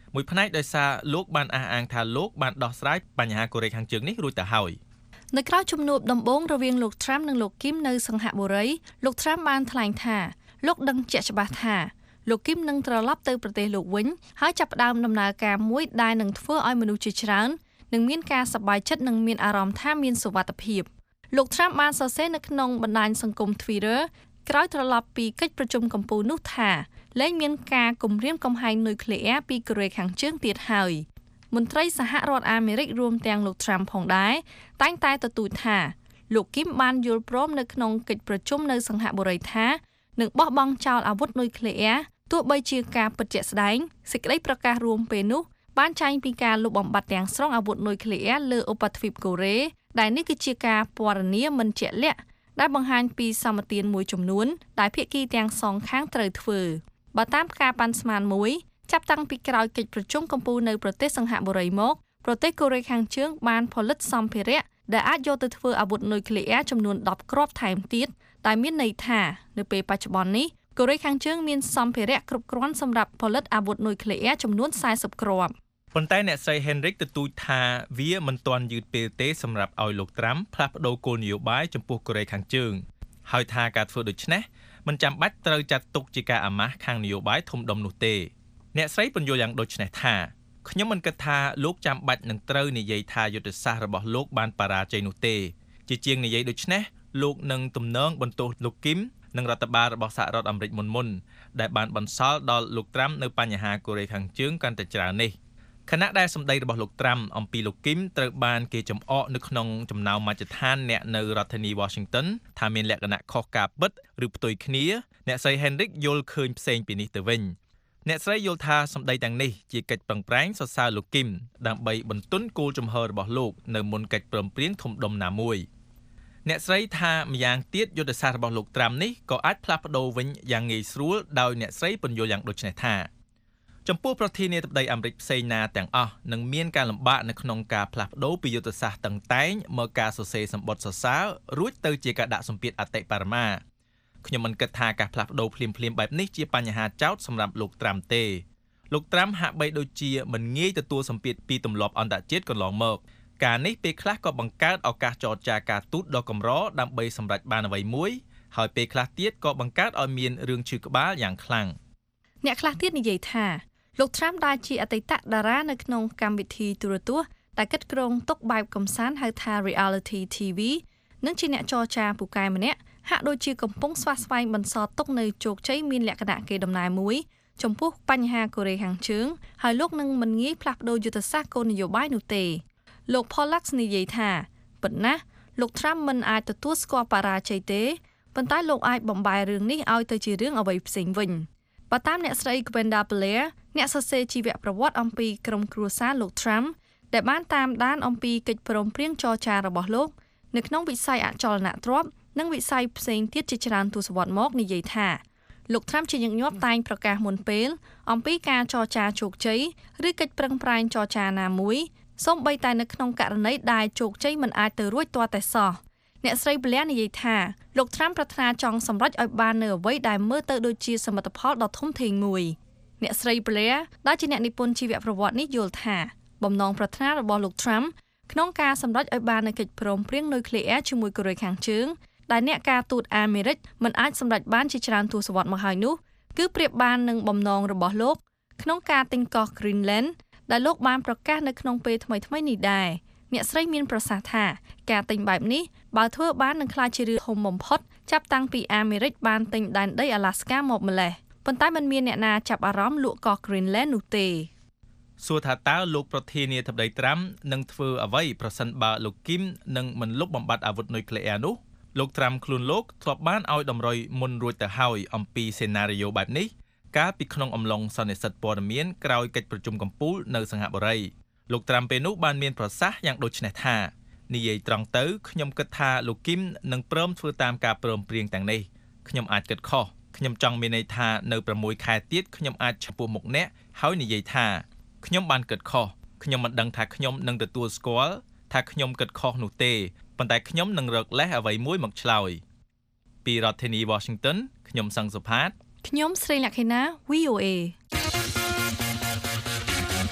មួយផ្នែកដោយសារលោកបានអះអាងថាលោកបានដោះស្រាយបញ្ហាកូរ៉េខាងជើងនេះរួចទៅហើយនៅក្រៅជំនួបដំបូងរវាងលោក Trump និងលោក Kim នៅសង្ហបុរីលោក Trump បានថ្លែងថាលោកដឹងជាក់ច្បាស់ថាលោក Kim នឹងត្រឡប់ទៅប្រទេសលោកវិញហើយចាប់ផ្ដើមដំណើរការមួយដែលនឹងធ្វើឲ្យមនុស្សជាច្រើននឹងមានការសប្បាយចិត្តនិងមានអារម្មណ៍ថាមានសុវត្ថិភាពលោក Trump បានសរសេរនៅក្នុងបណ្ដាញសង្គម Twitter ក្រោយត្រឡប់ពីកិច្ចប្រជុំកំពូលនោះថាលែងមានការគំរាមកំហែងនុយក្លេអ៊ែរពីកូរ៉េខាងជើងទៀតហើយមន្ត្រីសហរដ្ឋអាមេរិករួមទាំងលោក Trump ផងដែរតែងតែទទូចថាលោក Kim បានយល់ព្រមនៅក្នុងកិច្ចប្រជុំនៅសង្ហបុរីថានឹងបោះបង់ចោលអាវុធនុយក្លេអ៊ែរទោះបីជាការពិតជាក់ស្ដែងសេចក្តីប្រកាសរួមពេលនោះបានចែងពីការលុបបំបាត់ទាំងស្រុងអាវុធនុយក្លេអ៊ែរលើឧបទ្វីបកូរ៉េដែលនេះគឺជាការពណ៌នាមិនជាក់លាក់ដែលបង្ហាញពីសម្បទានមួយចំនួនដែលភាគីទាំងសងខាងត្រូវធ្វើបើតាមការប៉ាន់ស្មានមួយចាប់តាំងពីក្រោយកិច្ចប្រជុំកំពូលនៅប្រទេសសង្ហបុរីមកប្រទេសកូរ៉េខាងជើងបានផលិតសម្ភារៈដែលអាចយកទៅធ្វើអាវុធនុយក្លេអ៊ែរចំនួន10គ្រាប់ថែមទៀតតែមានន័យថានៅពេលបច្ចុប្បន្ននេះកូរ៉េខាងជើងមានសម្ភារៈគ្រប់គ្រាន់សម្រាប់ផលិតអាវុធនុយក្លេអ៊ែរចំនួន40គ្រាប់ប៉ុន្តែអ្នកស្រី Henrik ទទូចថាវាមិនទាន់យឺតពេលទេសម្រាប់ឲ្យលោក Trump ផ្លាស់ប្ដូរគោលនយោបាយចំពោះកូរ៉េខាងជើងហើយថាការធ្វើដូច្នេះមិនចាំបាច់ត្រូវចាត់ទុកជាការអាម៉ាស់ខាងនយោបាយធំដុំនោះទេអ្នកស្រីពន្យល់យ៉ាងដូចនេះថាខ្ញុំមិនគិតថាលោកចាំបាច់នឹងត្រូវនិយាយថាយុទ្ធសាស្ត្ររបស់លោកបានបរាជ័យនោះទេជាជាងនិយាយដូច្នេះលោកនឹងទំនងបន្ទោសលោក Kim និងរដ្ឋបាលរបស់សហរដ្ឋអាមេរិកមុនដែលបានបន្សល់ដល់លោក Trump នៅបញ្ហាកូរ៉េខាងជើងកាន់តែច្រើននេះខណៈដែលសម្ដីរបស់លោក Trump អំពីលោក Kim ត្រូវបានគេចំអកនៅក្នុងចំណោមមជ្ឈដ្ឋានអ្នកនៅរដ្ឋធានី Washington ថាមានលក្ខណៈខុសការពិតឬផ្ទុយគ្នាអ្នកស្រី Henrik យល់ឃើញផ្សេងពីនេះទៅវិញអ្នកស្រីយល់ថាសម្ដីទាំងនេះជាកិច្ចប្រឹងប្រែងសរសើរលោក Kim ដើម្បីបន្ទន់គោលជំហររបស់លោកនៅមុនកិច្ចព្រមព្រៀងធំដុំណាមួយអ្នកស្រីថាម្យ៉ាងទៀតយុទ្ធសាស្ត្ររបស់លោក Trump នេះក៏អាចផ្លាស់ប្ដូរវិញយ៉ាងងាយស្រួលដោយអ្នកស្រីពន្យល់យ៉ាងដូចនេះថាចំពោះប្រធានាធិបតីអាមេរិកផ្សេងណាទាំងអស់នឹងមានការលំបាកនៅក្នុងការផ្លាស់ប្ដូរពីយុទ្ធសាស្ត្រតឹងតែងមកការសរសេរសម្បត្តិសរសើររួចទៅជាការដាក់សម្ពាធអតិបរមាខ្ញុំមិនគិតថាការផ្លាស់ប្ដូរភ្លាមៗបែបនេះជាបញ្ហាចោទសម្រាប់លោក Trump ទេលោក Trump ហាក់បីដូចជាមិនងាយទទួលសម្ពាធពីទម្លាប់អន្តរជាតិកន្លងមកការនេះពេលខ្លះក៏បង្កើតឱកាសចរចាការទូតដ៏កម្រដើម្បីសម្រេចបានអ្វីមួយហើយពេលខ្លះទៀតក៏បង្កើតឲ្យមានរឿងឈឺក្បាលយ៉ាងខ្លាំងអ្នកខ្លះទៀតនិយាយថាលោក Trump ដែលជាអតីតតារានៅក្នុងកម្មវិធីទូរទស្សន៍ដែលគិតគ្រងទុកបែបកម្សាន្តហៅថា reality TV និងជាអ្នកចរចាពូកែម្នាក់ហាក់ដូចជាកំពុងស្វះស្វែងបន្សល់ទុកនៅជោគជ័យមានលក្ខណៈកេរដំណែលមួយចំពោះបញ្ហាកូរ៉េខាងជើងហើយលោកនឹងមិនងាយផ្លាស់ប្ដូរយុទ្ធសាស្ត្រគោលនយោបាយនោះទេលោក Pollack និយាយថាប៉ុន្តែលោក Trump មិនអាចទទួលស្គាល់បរាជ័យទេប៉ុន្តែលោកអាចបំបែររឿងនេះឲ្យទៅជារឿងអ្វីផ្សេងវិញបើតាមអ្នកស្រី Gwenda Blair អ្នកសរសេរជីវប្រវត្តិអំពីក្រុមគ្រួសារលោក Trump ដែលបានតាមដានអំពីកិច្ចព្រមព្រៀងចរចារបស់លោកនៅក្នុងវិស័យអចលនទ្រព្យនិងវិស័យផ្សេងទៀតជាច្រើនទសវត្សរ៍មកនិយាយថាលោក Trump ជាញឹកញាប់តែងប្រកាសមុនពេលអំពីការចរចាជោគជ័យឬកិច្ចប្រឹងប្រែងចរចាណាមួយសូម្បីតែនៅក្នុងករណីដែលជោគជ័យមិនអាចទៅរួចទាល់តែសោះអ្នកស្រី Blair និយាយថាលោក Trump ប្រាថ្នាចង់សម្រេចឲ្យបាននូវអ្វីដែលមើលទៅដូចជាសមិទ្ធផលដ៏ធំធេងមួយអ្នកស្រី Blair ដែលជាអ្នកនិពន្ធជីវប្រវត្តិនេះយល់ថាបំណងប្រាថ្នារបស់លោក Trump ក្នុងការសម្រេចឲ្យបាននូវកិច្ចព្រមព្រៀងនុយក្លេអ៊ែរជាមួយកូរ៉េខាងជើងដែលអ្នកការទូតអាមេរិកមិនអាចសម្រេចបានជាច្រើនទសវត្សរ៍មកហើយនោះគឺប្រៀបបាននឹងបំណងរបស់លោកក្នុងការទិញកោះ Greenland ដែលលោកបានប្រកាសនៅក្នុងពេលថ្មីៗនេះដែរអ្នកស្រីមានប្រសាសន៍ថាការទិញបែបនេះបើធ្វើបាននឹងក្លាយជារឿងធំបំផុតចាប់តាំងពីអាមេរិកបានទិញដែនដី Alaska មកម្លេះប៉ុន្តែមិនមានអ្នកណាចាប់អារម្មណ៍លក់កោះ Greenland នោះទេសួរថាតើលោកប្រធានាធិបតី Trump នឹងធ្វើអ្វីប្រសិនបើលោក Kim នឹងមិនលុបបំបាត់អាវុធនុយក្លេអ៊ែរនោះលោក Trump ខ្លួនលោកធ្លាប់បានឲ្យតម្រុយមុនរួចទៅហើយអំពីសេណារីយ៉ូបែបនេះកាលពីក្នុងអំឡុងសន្និសីទព័ត៌មានក្រោយកិច្ចប្រជុំកំពូលនៅសង្ហបុរីលោក Trump ពេលនោះបានមានប្រសាសន៍យ៉ាងដូចនេះថានិយាយត្រង់ទៅខ្ញុំគិតថាលោក Kim នឹងព្រមធ្វើតាមការព្រមព្រៀងទាំងនេះខ្ញុំអាចគិតខុសខ្ញុំចង់មានន័យថានៅ6ខែទៀតខ្ញុំអាចចំពោះមុខអ្នកហើយនិយាយថាខ្ញុំបានគិតខុសខ្ញុំមិនដឹងថាខ្ញុំនឹងទទួលស្គាល់ថាខ្ញុំគិតខុសនោះទេប៉ុន្តែខ្ញុំនឹងរកលេសអ្វីមួយមកឆ្លើយពីរដ្ឋធានី Washington ខ្ញុំសង្ឃសុផាតខ្ញុំស្រីលក្ខិណា VOA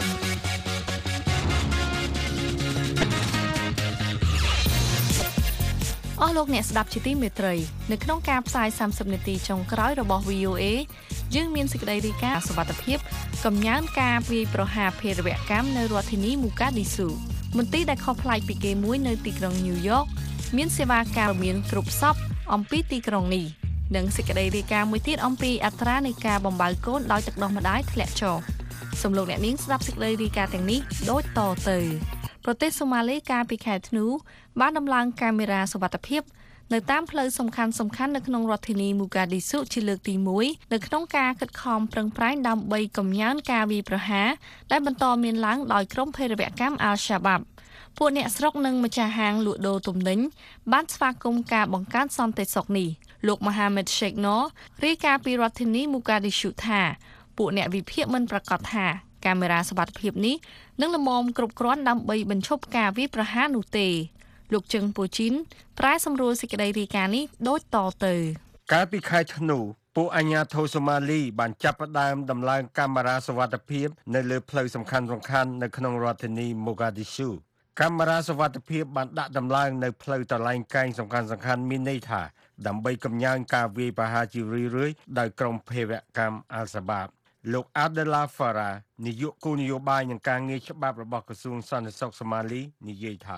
អស់លោកអ្នកស្ដាប់ជាទីមេត្រីនៅក្នុងការផ្សាយ30នាទីចុងក្រោយរបស់ VOA យើងមានសេចក្តីរាយការណ៍សុវត្ថិភាពកំញើនការវាយប្រហារភេរវកម្មនៅរដ្ឋធានីមូកាឌីស៊ូមន្ទីរដែលខុសប្លែកពីគេមួយនៅទីក្រុងញូវយ៉កមានសេវាការមានគ្រប់សពអំពីទីក្រុងនេះនិងសេចក្តីរាយការណ៍មួយទៀតអំពីអត្រានៃការបំបៅកូនដោយទឹកដោះម្ដាយធ្លាក់ចុះសូមលោកអ្នកនាងស្ដាប់សេចក្តីរាយការណ៍ទាំងនេះដូចតទៅប្រទេសសូម៉ាឡេកាលពីខែធ្នូបានដំឡើងកាមេរ៉ាសុវត្ថិភាពនៅតាមផ្លូវសំខាន់ៗនៅក្នុងរដ្ឋធានីមូកាឌីស៊ូជាលើកទី1នៅក្នុងការខិតខំប្រឹងប្រែងដើម្បីកំញើនការវាយប្រហារដែលបន្តមានឡើងដោយក្រុមភេរវកម្មអាល់សាបាប់ពួកអ្នកស្រុកនិងម្ចាស់ហាងលក់ដូរទំនិញបានស្វាគមន៍ការបង្កើនសន្តិសុខនេះលោកមហាមេតឆេកណូរាយការណ៍ពីរដ្ឋធានីមូកាឌីស៊ូថាពួកអ្នកវិភាគមិនប្រកាសថាកាមេរ៉ាសុវត្ថិភាពនេះនឹងល្មមគ្រប់គ្រាន់ដើម្បីបញ្ឈប់ការវាយប្រហារនោះទេលោកជឹងពូជីនប្រែសម្រួលសេចក្តីរាយការណ៍នេះដូចតទៅកាលពីខែធ្នូពួកអាជ្ញាធរសូម៉ាលីបានចាប់ផ្ដើមដំឡើងកាមេរ៉ាសុវត្ថិភាពនៅលើផ្លូវសំខាន់ៗនៅក្នុងរដ្ឋធានីមូកាឌីស៊ូកាមេរ៉ាសុវត្ថិភាពបានដាក់ដំឡើងនៅផ្លូវតឡែងកែងសំខាន់ៗមានន័យថាដើម្បីកំញើនការវាយប្រហារជារឿយៗដោយក្រុមភេរវកម្មអាល់សាបាបលោក Abdullah Farah នាយកគោលនយោបាយនិងការងារច្បាប់របស់ក្រសួងសន្តិសុខសូម៉ាលីនិយាយថា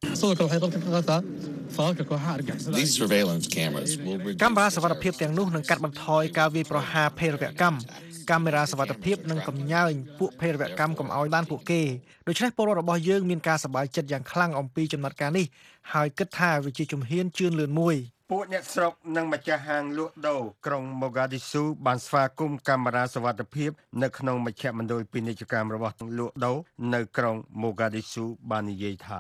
These surveillance cameras will កាមេរ៉ាសុវត្ថិភាពទាំងនោះនឹងកាត់បន្ថយការវាយប្រហារភេរវកម្មកាមេរ៉ាសុវត្ថិភាពនឹងកំញើញពួកភេរវកម្មកុំឲ្យបានពួកគេដូច្នេះពលរដ្ឋរបស់យើងមានការសប្បាយចិត្តយ៉ាងខ្លាំងអំពីចំណាត់ការនេះហើយគិតថាវាជាជំហានជឿនលឿនមួយពួកអ្នកស្រុកនិងម្ចាស់ហាងលក់ដូរក្រុងម៉ូកាឌីស៊ូបានស្វាគមន៍កាមេរ៉ាសុវត្ថិភាពនៅក្នុងមជ្ឈមណ្ឌលពាណិជ្ជកម្មរបស់លក់ដូរនៅក្រុងម៉ូកាឌីស៊ូបាននិយាយថា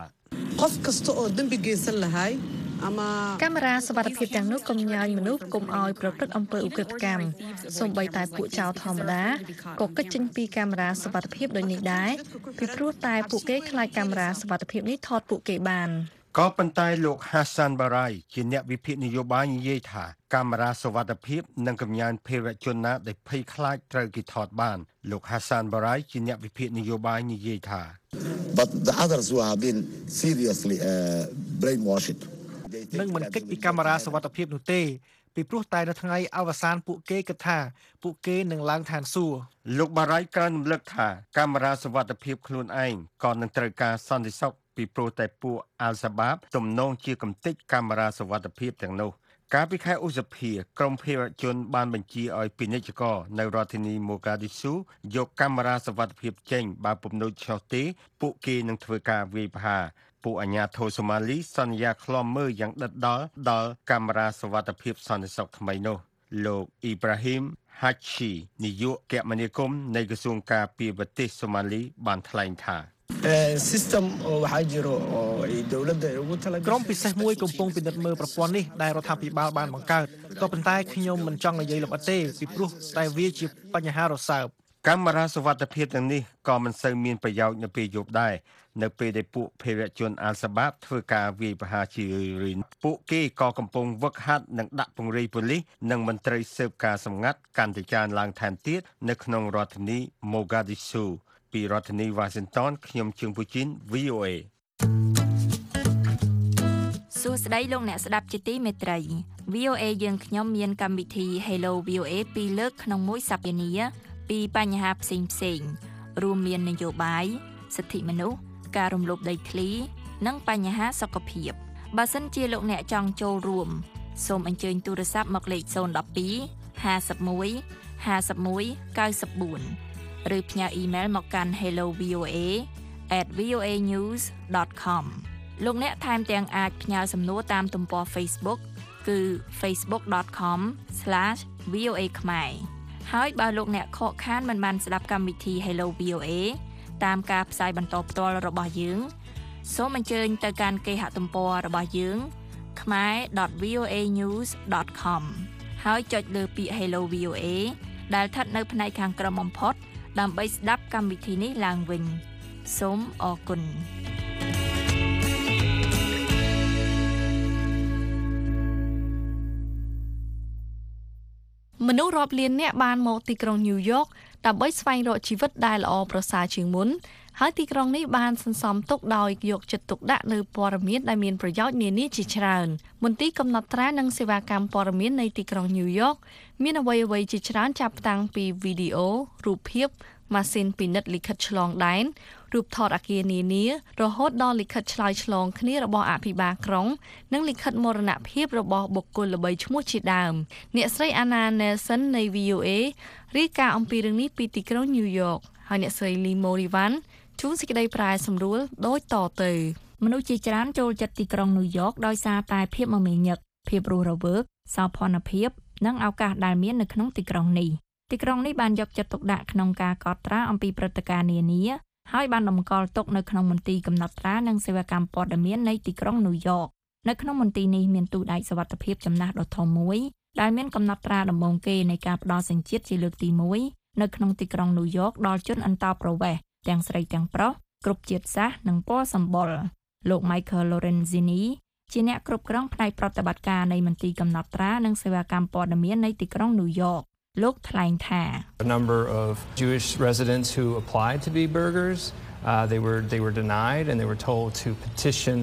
កាមេរ៉ាសុវត្ថិភាពទាំងនោះកំញើញមនុស្សកុំឲ្យប្រព្រឹត្តអំពើឧក្រិដ្ឋកម្មសូម្បីតែពួកចៅធម្មតាក៏គិតចេញពីកាមេរ៉ាសុវត្ថិភាពដូចនេះដែរពីព្រោះតែពួកគេខ្លាចកាមេរ៉ាសុវត្ថិភាពនេះថតពួកគេបានក៏ប៉ុន្តែលោក Hassan Barai ជាអ្នកវិភាគនយោបាយនិយាយថាកាមេរ៉ាសុវត្ថិភាពនឹងកំញើនភេរវជនណាដែលភ័យខ្លាចត្រូវគេថតបានលោក Hassan Barai ជាអ្នកវិភាគនយោបាយនិយាយថា But the others who have been seriously brainwashed នឹងមិនគិតពីកាមេរ៉ាសុវត្ថិភាពនោះទេពីព្រោះតែនៅថ្ងៃអវសានពួកគេគិតថាពួកគេនឹងឡើងឋានសួគ៌លោកបារ៉ៃក្រើនរំលឹកថាកាមេរ៉ាសុវត្ថិភាពខ្លួនឯងក៏នឹងត្រូវការសន្តិសុខពីព្រោះតែពួកអាល់សាបាបទំនងជាកំទេចកាមេរ៉ាសុវត្ថិភាពទាំងនោះកាលពីខែឧសភាក្រុមភេរវជនបានបញ្ជាឲ្យពាណិជ្ជករនៅរដ្ឋធានីម៉ូកាឌីស៊ូយកកាមេរ៉ាសុវត្ថិភាពចេញបើពុំដូច្នោះទេពួកគេនឹងធ្វើការវាយប្រហារពួកអាជ្ញាធរសូម៉ាលីសន្យាឃ្លាំមើលយ៉ាងដិតដល់កាមេរ៉ាសុវត្ថិភាពសន្តិសុខថ្មីនោះលោកអ៊ីប្រាហ៊ីមហាច់ឈីនាយកគមនាគមន៍នៃក្រសួងការពារប្រទេសសូម៉ាលីបានថ្លែងថាក្រុមពិសេសមួយកំពុងពិនិត្យមើលប្រព័ន្ធនេះដែលរដ្ឋាភិបាលបានបង្កើតក៏ប៉ុន្តែខ្ញុំមិនចង់និយាយលម្អិតទេពីព្រោះតែវាជាបញ្ហារសើបកាមេរ៉ាសុវត្ថិភាពទាំងនេះក៏មិនសូវមានប្រយោជន៍នៅពេលយប់ដែរនៅពេលដែលពួកភេរវជនអាល់សាបាបធ្វើការវាយប្រហារជារឿយៗពួកគេក៏កំពុងវឹកហាត់និងដាក់ពង្រាយប៉ូលីសនិងមន្ត្រីស៊ើបការសម្ងាត់កាន់តែច្រើនឡើងថែមទៀតនៅក្នុងរដ្ឋធានីម៉ូកាឌីស៊ូពីរដ្ឋធានី Washington ខ្ញុំជឹងពូជីន VOA សួស្តីលោកអ្នកស្ដាប់ជាទីមេត្រី VOA យើងខ្ញុំមានកម្មវិធី Hello VOA ពីរលើកក្នុងមួយសប្តាហ៍ពីបញ្ហាផ្សេងៗរួមមាននយោបាយសិទ្ធិមនុស្សការរំលោភដីធ្លីនិងបញ្ហាសុខភាពបើសិនជាលោកអ្នកចង់ចូលរួមសូមអញ្ជើញទូរស័ព្ទមកលេខ012 51 51 94 ឬផ្ញើអ៊ីមែលមកកាន់ hellovoa@voanews.com លោកអ្នកថែមទាំងអាចផ្ញើសំណួរតាមទំព័រ Facebook គឺ facebook.com/voa ខ្មែរហើយបើលោកអ្នកខកខានមិនបានស្ដាប់កម្មវិធី Hello VOA តាមការផ្សាយបន្តផ្ទាល់របស់យើងសូមអញ្ជើញទៅកាន់គេហទំព័ររបស់យើង khmer.voanews.com ហើយចុចលើពាក្យ Hello VOA ដែលស្ថិតនៅផ្នែកខាងក្រោមបំផុតដើម្បីស្ដាប់កម្មវិធីនេះឡើងវិញសូមអរគុណមនុស្សរាប់លាននាក់បានមកទីក្រុងញូវយ៉កដើម្បីស្វែងរកជីវិតដែលល្អប្រសើរជាងមុនហើយទីក្រុងនេះបានសន្សំទុកដោយយកចិត្តទុកដាក់លើព័ត៌មានដែលមានប្រយោជន៍នានាជាច្រើនមន្ទីរកំណត់ត្រានិងសេវាកម្មព័ត៌មាននៃទីក្រុងញូវយ៉កមានអ្វីៗជាច្រើនចាប់តាំងពីវីដេអូរូបភាពម៉ាស៊ីនពិនិត្យលិខិតឆ្លងដែនរូបថតអគារនានារហូតដល់លិខិតឆ្លើយឆ្លងគ្នារបស់អភិបាលក្រុងនិងលិខិតមរណភាពរបស់បុគ្គលល្បីឈ្មោះជាដើមអ្នកស្រី Anna Nelson នៃ VOA រាយការណ៍អំពីរឿងនេះពីទីក្រុងញូវយ៉កហើយអ្នកស្រី Lee Morivan ជួនសេចក្តីប្រែសម្រួលដូចតទៅមនុស្សជាច្រើនចូលចិត្តទីក្រុងញូវយ៉កដោយសារតែភាពមមាញឹកភាពរស់រវើកសោភ័ណភាពនិងឱកាសដែលមាននៅក្នុងទីក្រុងនេះទីក្រុងនេះបានយកចិត្តទុកដាក់ក្នុងការកត់ត្រាអំពីព្រឹត្តិការណ៍នានាហើយបានតម្កល់ទុកនៅក្នុងមន្ទីរកំណត់ត្រានិងសេវាកម្មព័ត៌មាននៃទីក្រុងញូវយ៉កនៅក្នុងមន្ទីរនេះមានទូដែកសុវត្ថិភាពចំណាស់ដ៏ធំមួយដែលមានកំណត់ត្រាដំបូងគេនៃការផ្ដល់សញ្ជាតិជាលើកទី1នៅក្នុងទីក្រុងញូវយ៉កដល់ជនអន្តោប្រវេសន៍ទាំងស្រីទាំងប្រុសគ្រប់ជាតិសាសន៍និងពណ៌សម្បុរលោក Michael Lorenzini ជាអ្នកគ្រប់គ្រងផ្នែកប្រតិបត្តិការនៃមន្ទីរកំណត់ត្រានិងសេវាកម្មព័ត៌មាននៃទីក្រុងញូវយ៉កលោកថ្លែងថា A number of Jewish residents who applied to be burghers they were denied and they were told to petition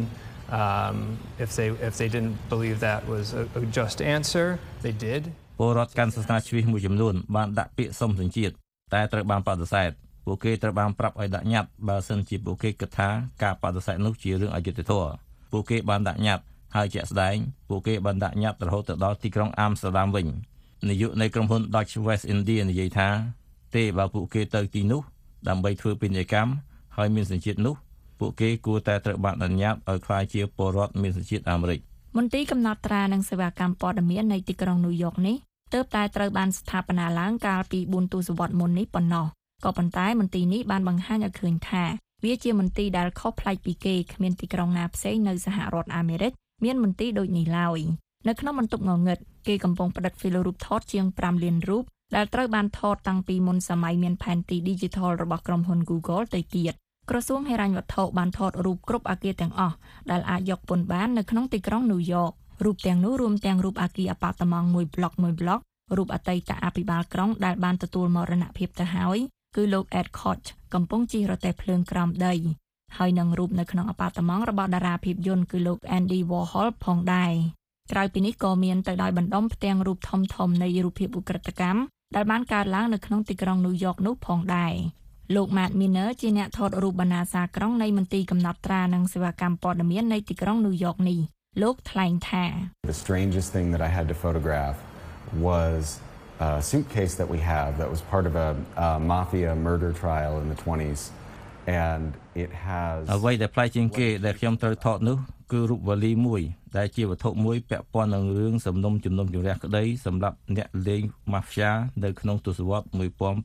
if they didn't believe that was a just answer they did ពលរដ្ឋកាន់សាសនាជ្វីសមួយចំនួនបានដាក់ពាក្យសុំសញ្ជាតិតែត្រូវបានបដិសេធពួកគេត្រូវបានប្រាប់ឲ្យដាក់ញត្តិបើសិនជាពួកគេគិតថាការបដិសេធនោះជារឿងអយុត្តិធម៌ពួកគេបានដាក់ញត្តិហើយជាក់ស្ដែងពួកគេបានដាក់ញត្តិរហូតទៅដល់ទីក្រុងអាមស្ទ័រដាមវិញនាយកនៃក្រុមហ៊ុន Dutch West India និយាយថាទេបើពួកគេទៅទីនោះដើម្បីធ្វើពាណិជ្ជកម្មហើយមានសញ្ជាតិនោះពួកគេគួរតែត្រូវបានអនុញ្ញាតឲ្យក្លាយជាពលរដ្ឋមានសញ្ជាតិអាមេរិកមន្ទីរកំណត់ត្រានិងសេវាកម្មព័ត៌មាននៃទីក្រុងញូវយ៉កនេះទើបតែត្រូវបានស្ថាបនាឡើងកាលពី4ទសវត្សរ៍មុននេះប៉ុណ្ណោះក៏ប៉ុន្តែមន្ទីរនេះបានបង្ហាញឲ្យឃើញថាវាជាមន្ទីរដែលខុសប្លែកពីគេគ្មានទីក្រុងណាផ្សេងនៅសហរដ្ឋអាមេរិកមានមន្ទីរដូចនេះឡើយនៅក្នុងបន្ទប់ងងឹតគេកំពុងផ្តិតហ្វីលរូបថតជាង5លានរូបដែលត្រូវបានថតតាំងពីមុនសម័យមានផែនទី Digital របស់ក្រុមហ៊ុន Google ទៅទៀតក្រសួងហិរញ្ញវត្ថុបានថតរូបគ្រប់អគារទាំងអស់ដែលអាចយកពន្ធបាននៅក្នុងទីក្រុងញូវយ៉ករូបទាំងនោះរួមទាំងរូបអគារអាប៉ាតម៉ង់មួយប្លុករូបអតីតអភិបាលក្រុងដែលបានទទួលមរណភាពទៅហើយគឺលោក Ed Koch កំពុងជិះរទេះភ្លើងក្រោមដីហើយនឹងរូបនៅក្នុងអាប៉ាតម៉ង់របស់តារាភាពយន្តគឺលោក Andy Warhol ផងដែរក្រៅពីនេះក៏មានទៅដោយបណ្ដុំផ្ទាំងរូបធំនៃរូបភាពឧក្រិដ្ឋកម្មដែលបានកើតឡើងនៅក្នុងទីក្រុងញូវយ៉កនោះផងដែរលោក Matt Miner ជាអ្នកថតរូបបណ្ណាសាក្រុងនៃមន្ទីរកំណត់ត្រានិងសេវាកម្មព័ត៌មាននៃទីក្រុងញូវយ៉កនេះលោកថ្លែងថា The strangest thing that I had to photograph was a suitcase that we have that was part of a mafia murder trial in the 20s and it has អ្វីដែលប្លែកជាងគេដែលខ្ញុំត្រូវថតនោះគឺរូបវ៉ាលីមួយដែលជាវត្ថុមួយពាក់ព័ន្ធនឹងរឿងសំណុំជំនុំជម្រះក្តីសម្រាប់អ្នកលេងម៉ាហ្វយ៉ានៅក្នុងទសវត្សរ៍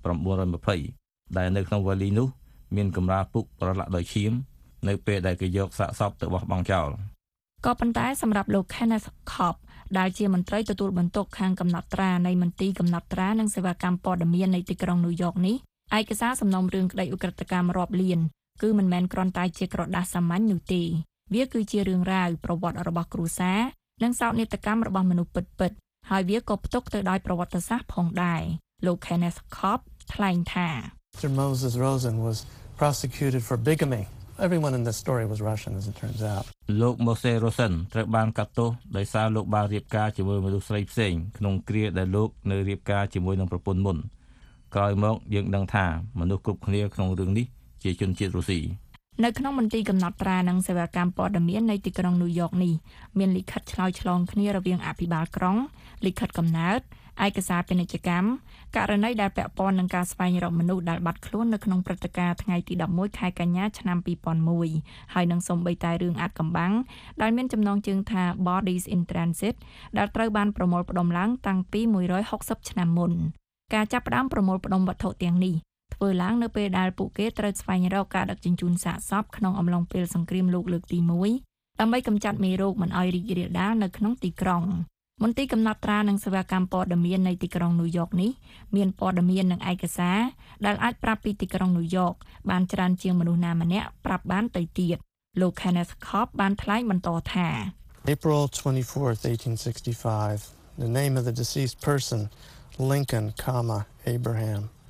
1920ដែលនៅក្នុងវ៉ាលីនោះមានកម្រាលពុកប្រឡាក់ដោយឈាមនៅពេលដែលគេយកសាកសពទៅបោះបង់ចោលក៏ប៉ុន្តែសម្រាប់លោក Kenneth Kopp ដែលជាមន្ត្រីទទួលបន្ទុកខាងកំណត់ត្រានៃមន្ទីរកំណត់ត្រានិងសេវាកម្មព័ត៌មាននៃទីក្រុងញូវយ៉កនេះឯកសារសំណុំរឿងក្តីឧក្រិដ្ឋកម្មរាប់លានគឺមិនមែនគ្រាន់តែជាក្រដាសសាមញ្ញនោះទេវាគឺជារឿងរ៉ាវប្រវត្តិរបស់គ្រួសារនិងសោកនាដកម្មរបស់មនុស្សពិតៗហើយវាក៏ផ្ទុកទៅដោយប្រវត្តិសាស្ត្រផងដែរលោក Kenneth Kopp ថ្លែងថា Mr. Moses Rosen was prosecuted for bigamy. Everyone in this story was Russian as it turns out. លោក Moses Rosen ត្រូវបានកាត់ទោសដោយសារលោកបានរៀបការជាមួយមនុស្សស្រីផ្សេងក្នុងគ្រាដែលលោកនៅរៀបការជាមួយនឹងប្រពន្ធមុនក្រោយមកយើងដឹងថាមនុស្សគ្រប់គ្នាក្នុងរឿងនេះជាជនជាតិរុស្ស៊ីនៅក្នុងមន្ទីរកំណត់ត្រានិងសេវាកម្មព័ត៌មាននៃទីក្រុងញូវយ៉កនេះមានលិខិតឆ្លើយឆ្លងគ្នារវាងអភិបាលក្រុងលិខិតកំណើតឯកសារពាណិជ្ជកម្មករណីដែលពាក់ព័ន្ធនឹងការស្វែងរកមនុស្សដែលបាត់ខ្លួននៅក្នុងព្រឹត្តិការណ៍ថ្ងៃទី11ខែកញ្ញាឆ្នាំ2001ហើយនឹងសូម្បីតែរឿងអាថ៌កំបាំងដែលមានចំណងជើងថា Bodies in Transit ដែលត្រូវបានប្រមូលផ្ដុំឡើងតាំងពី160ឆ្នាំមុនការចាប់ផ្ដើមប្រមូលផ្ដុំវត្ថុទាំងនេះធ្វើឡើងនៅពេលដែលពួកគេត្រូវស្វែងរកការដឹកជញ្ជូនសាកសពក្នុងអំឡុងពេលសង្គ្រាមលោកលើកទី1ដើម្បីកម្ចាត់មេរោគមិនឲ្យរីករាលដាលនៅក្នុងទីក្រុងមន្ទីរកំណត់ត្រានិងសេវាកម្មព័ត៌មាននៃទីក្រុងញូវយ៉កនេះមានព័ត៌មាននិងឯកសារដែលអាចប្រាប់ពីទីក្រុងញូវយ៉កបានច្រើនជាងមនុស្សណាម្នាក់ប្រាប់បានទៅទៀតលោក Kenneth Kopp បានថ្លែងបន្តថា April 24th 1865 the name of the deceased person Lincoln, Abraham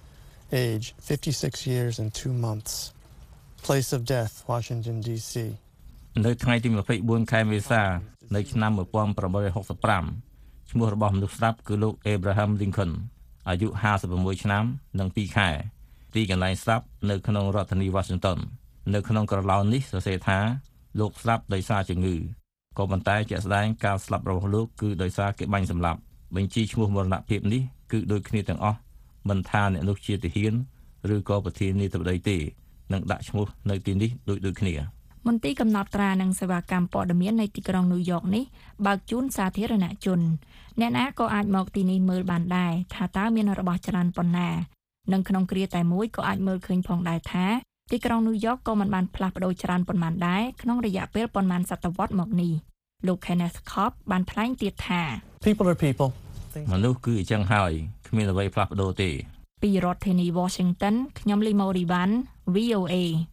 age 56 years and 2 months. Place of death, Washington, D.C. នៅថ្ងៃទី24ខែមេសានៅឆ្នាំ1865ឈ្មោះរបស់មនុស្សស្លាប់គឺលោក Abraham Lincoln អាយុ56ឆ្នាំនិង2ខែទីកន្លែងស្លាប់នៅក្នុងរដ្ឋធានី Washington នៅក្នុងក្រឡោននេះសរសេរថាលោកស្លាប់ដោយសារជំងឺក៏ប៉ុន្តែជាក់ស្ដែងការស្លាប់របស់លោកគឺដោយសារគេបាញ់សម្លាប់បញ្ជីឈ្មោះមរណភាពនេះគឺដូចគ្នាទាំងអស់មិនថាអ្នកនោះជាទាហានឬក៏ប្រធានាធិបតីទេនឹងដាក់ឈ្មោះនៅទីនេះដូចគ្នាមន្ទីរកំណត់ត្រានិងសេវាកម្មព័ត៌មាននៃទីក្រុងញូវយ៉កនេះបើកជូនសាធារណជនអ្នកណាក៏អាចមកទីនេះមើលបានដែរថាតើមានរបស់ច្រើនប៉ុណ្ណានិងក្នុងគ្រាតែមួយក៏អាចមើលឃើញផងដែរថាទីក្រុងញូវយ៉កក៏មិនបានផ្លាស់ប្ដូរច្រើនប៉ុន្មានដែរក្នុងរយៈពេលប៉ុន្មានសតវត្សរ៍មកនេះលោក Kenneth Cobb បានថ្លែងទៀតថា People are people. មនុស្សគឺអញ្ចឹងហើយគ្មានអ្វីផ្លាស់ប្ដូរទេពីរដ្ឋធានី Washington ខ្ញុំលីម៉ូរីវ៉ាន់ VOA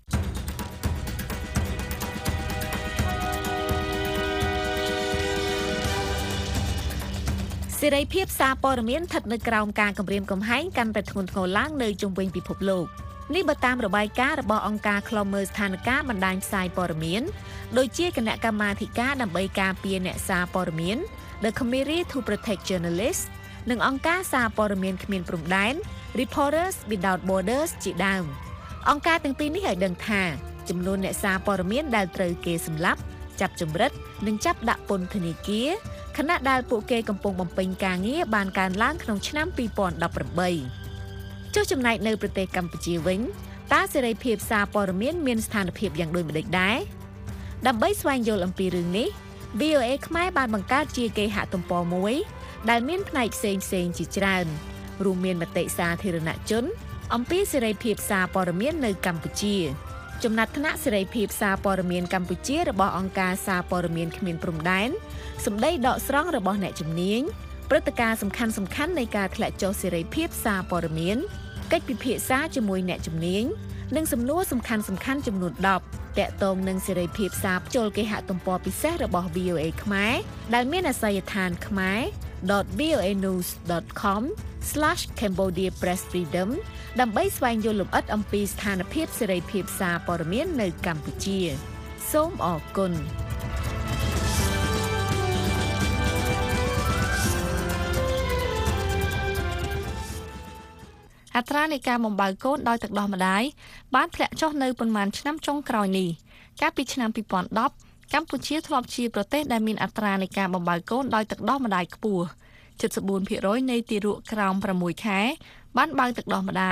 សេរីភាពសារព័ត៌មានស្ថិតនៅក្រោមការគំរាមកំហែងកាន់តែធ្ងន់ធ្ងរឡើងនៅជុំវិញពិភពលោកនេះបើតាមរបាយការណ៍របស់អង្គការឃ្លាំមើលស្ថានភាពបណ្ដាញផ្សាយព័ត៌មានដូចជាគណៈកម្មាធិការដើម្បីការពារអ្នកសារព័ត៌មាន The Committee to Protect Journalists និងអង្គការសារព័ត៌មានគ្មានព្រំដែន Reporters Without Borders ជាដើមអង្គការទាំងពីរនេះឲ្យដឹងថាចំនួនអ្នកសារព័ត៌មានដែលត្រូវគេសម្លាប់ចាប់ចម្រិតនិងចាប់ដាក់ពន្ធនាគារខណៈដែលពួកគេកំពុងបំពេញការងារបានកើនឡើងក្នុងឆ្នាំ2018ចុះចំណែកនៅប្រទេសកម្ពុជាវិញតើសេរីភាពសារព័ត៌មានមានស្ថានភាពយ៉ាងដូចម្តេចដែរដើម្បីស្វែងយល់អំពីរឿងនេះ VOA ខ្មែរបានបង្កើតជាគេហទំព័រមួយដែលមានផ្នែកផ្សេងៗជាច្រើនរួមមានមតិសាធារណជនអំពីសេរីភាពសារព័ត៌មាននៅកម្ពុជាចំណាត់ថ្នាក់សេរីភាពសារព័ត៌មានកម្ពុជារបស់អង្គការសារព័ត៌មានគ្មានព្រំដែនសម្ដីដកស្រង់របស់អ្នកជំនាញព្រឹត្តិការណ៍សំខាន់ៗនៃការធ្លាក់ចុះសេរីភាពសារព័ត៌មានកិច្ចពិភាក្សាជាមួយអ្នកជំនាញនិងសំណួរសំខាន់ៗចំនួន10តាក់ទងនឹងសេរីភាពសារចូលគេហទំព័រពិសេសរបស់ VOA ខ្មែរដែលមានអាសយដ្ឋានkhmer.voanews.com/Cambodia Press Freedom ដើម្បីស្វែងយល់លម្អិតអំពីស្ថានភាពសេរីភាពសារព័ត៌មាននៅកម្ពុជាសូមអរគុណអត្រានៃការបំបើកូនដោយទឹកដោះម្ដាយបានធ្លាក់ចុះនៅប៉ុន្មានឆ្នាំចុងក្រោយនេះកាលពីឆ្នាំ2010កម្ពុជាធ្លាប់ជាប្រទេសដែលមានអត្រានៃការបំបើកូនដោយទឹកដោះម្ដាយខ្ពស់ 74% នៃទារកក្រោម6ខែបានបើទឹកដោះម្ដាយ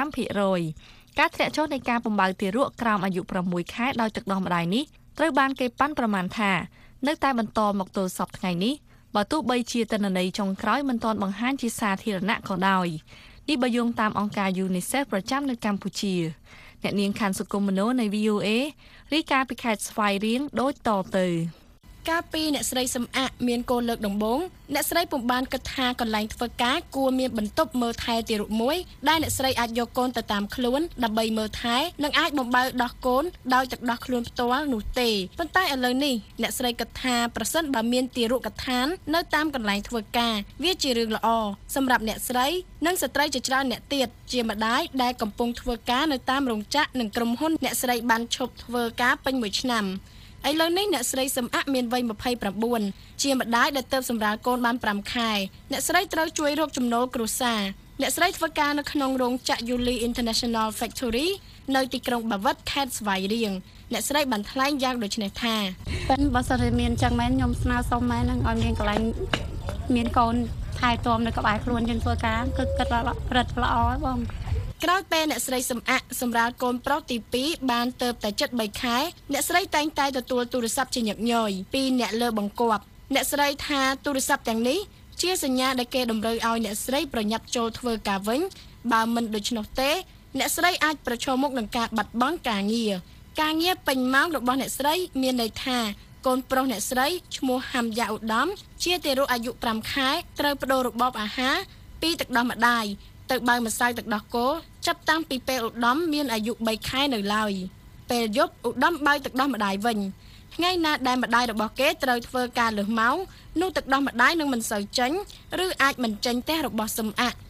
65% ការធ្លាក់ចុះនៃការបំបើទារកក្រោមអាយុ6ខែដោយទឹកដោះម្ដាយនេះត្រូវបានគេប៉ាន់ប្រមាណថានៅតែបន្តមកទល់សព្វថ្ងៃនេះបើទោះបីជាទិន្នន័យចុងក្រោយមិនទាន់បង្ហាញជាសាធារណៈក៏ដោយនេះបើយោងតាមអង្គការ UNICEF ប្រចាំនៅកម្ពុជាអ្នកនាងខាន់សុគមនោនៃ VOA រាយការណ៍ពីខេត្តស្វាយរៀងដូចតទៅកាលពីអ្នកស្រីសំអាក់មានកូនលើកដំបូងអ្នកស្រីពុំបានគិតថាកន្លែងធ្វើការគួរមានបន្ទប់មើលថែទារកមួយដែលអ្នកស្រីអាចយកកូនទៅតាមខ្លួនដើម្បីមើលថែនិងអាចបំបើដោះកូនដោយទឹកដោះខ្លួនផ្ទាល់នោះទេប៉ុន្តែឥឡូវនេះអ្នកស្រីគិតថាប្រសិនបើមានទារកដ្ឋាននៅតាមកន្លែងធ្វើការវាជារឿងល្អសម្រាប់អ្នកស្រីនិងស្ត្រីជាច្រើនអ្នកទៀតជាម្ដាយដែលកំពុងធ្វើការនៅតាមរោងចក្រនិងក្រុមហ៊ុនអ្នកស្រីបានឈប់ធ្វើការពេញមួយឆ្នាំឥឡូវនេះអ្នកស្រីសំអាក់មានវ័យ29ជាម្ដាយដែលទើបសម្រាលកូនបាន5ខែអ្នកស្រីត្រូវជួយរកចំណូលគ្រួសារអ្នកស្រីធ្វើការនៅក្នុងរោងចក្រ Yuli International Factory នៅទីក្រុងបាវិតខេត្តស្វាយរៀងអ្នកស្រីបានថ្លែងយ៉ាងដូចនេះថាបើសិនជាមានចឹងមែនខ្ញុំស្នើសុំមែននឹងឲ្យមានកន្លែងមានកូនថែទាំនៅក្បែរខ្លួនយើងធ្វើការគឺគិតរឹតល្អហើយបងក្រោយពេលអ្នកស្រីសំអាក់សម្រាលកូនប្រុសទី2បានទៅតែជិត3ខែអ្នកស្រីតែងតែទទួលទូរស័ព្ទជាញឹកញយពីអ្នកលើបង្គាប់អ្នកស្រីថាទូរស័ព្ទទាំងនេះជាសញ្ញាដែលគេតម្រូវឲ្យអ្នកស្រីប្រញាប់ចូលធ្វើការវិញបើមិនដូច្នោះទេអ្នកស្រីអាចប្រឈមមុខនឹងការបាត់បង់ការងារពេញម៉ោងរបស់អ្នកស្រីមានន័យថាកូនប្រុសអ្នកស្រីឈ្មោះហាំយ៉ាឧត្តមជាទារកអាយុ5ខែត្រូវប្តូររបបអាហារពីទឹកដោះម្ដាយទៅបើម្សៅទឹកដោះគោចាប់តាំងពីពេលឧត្តមមានអាយុ3ខែនៅឡើយពេលយប់ឧត្តមបើទឹកដោះម្ដាយវិញថ្ងៃណាដែលម្ដាយរបស់គេត្រូវធ្វើការលើសម៉ោងនោះទឹកដោះម្ដាយនឹងមិនសូវចេញឬអាចមិនចេញផ្ទះរបស់សំអាក់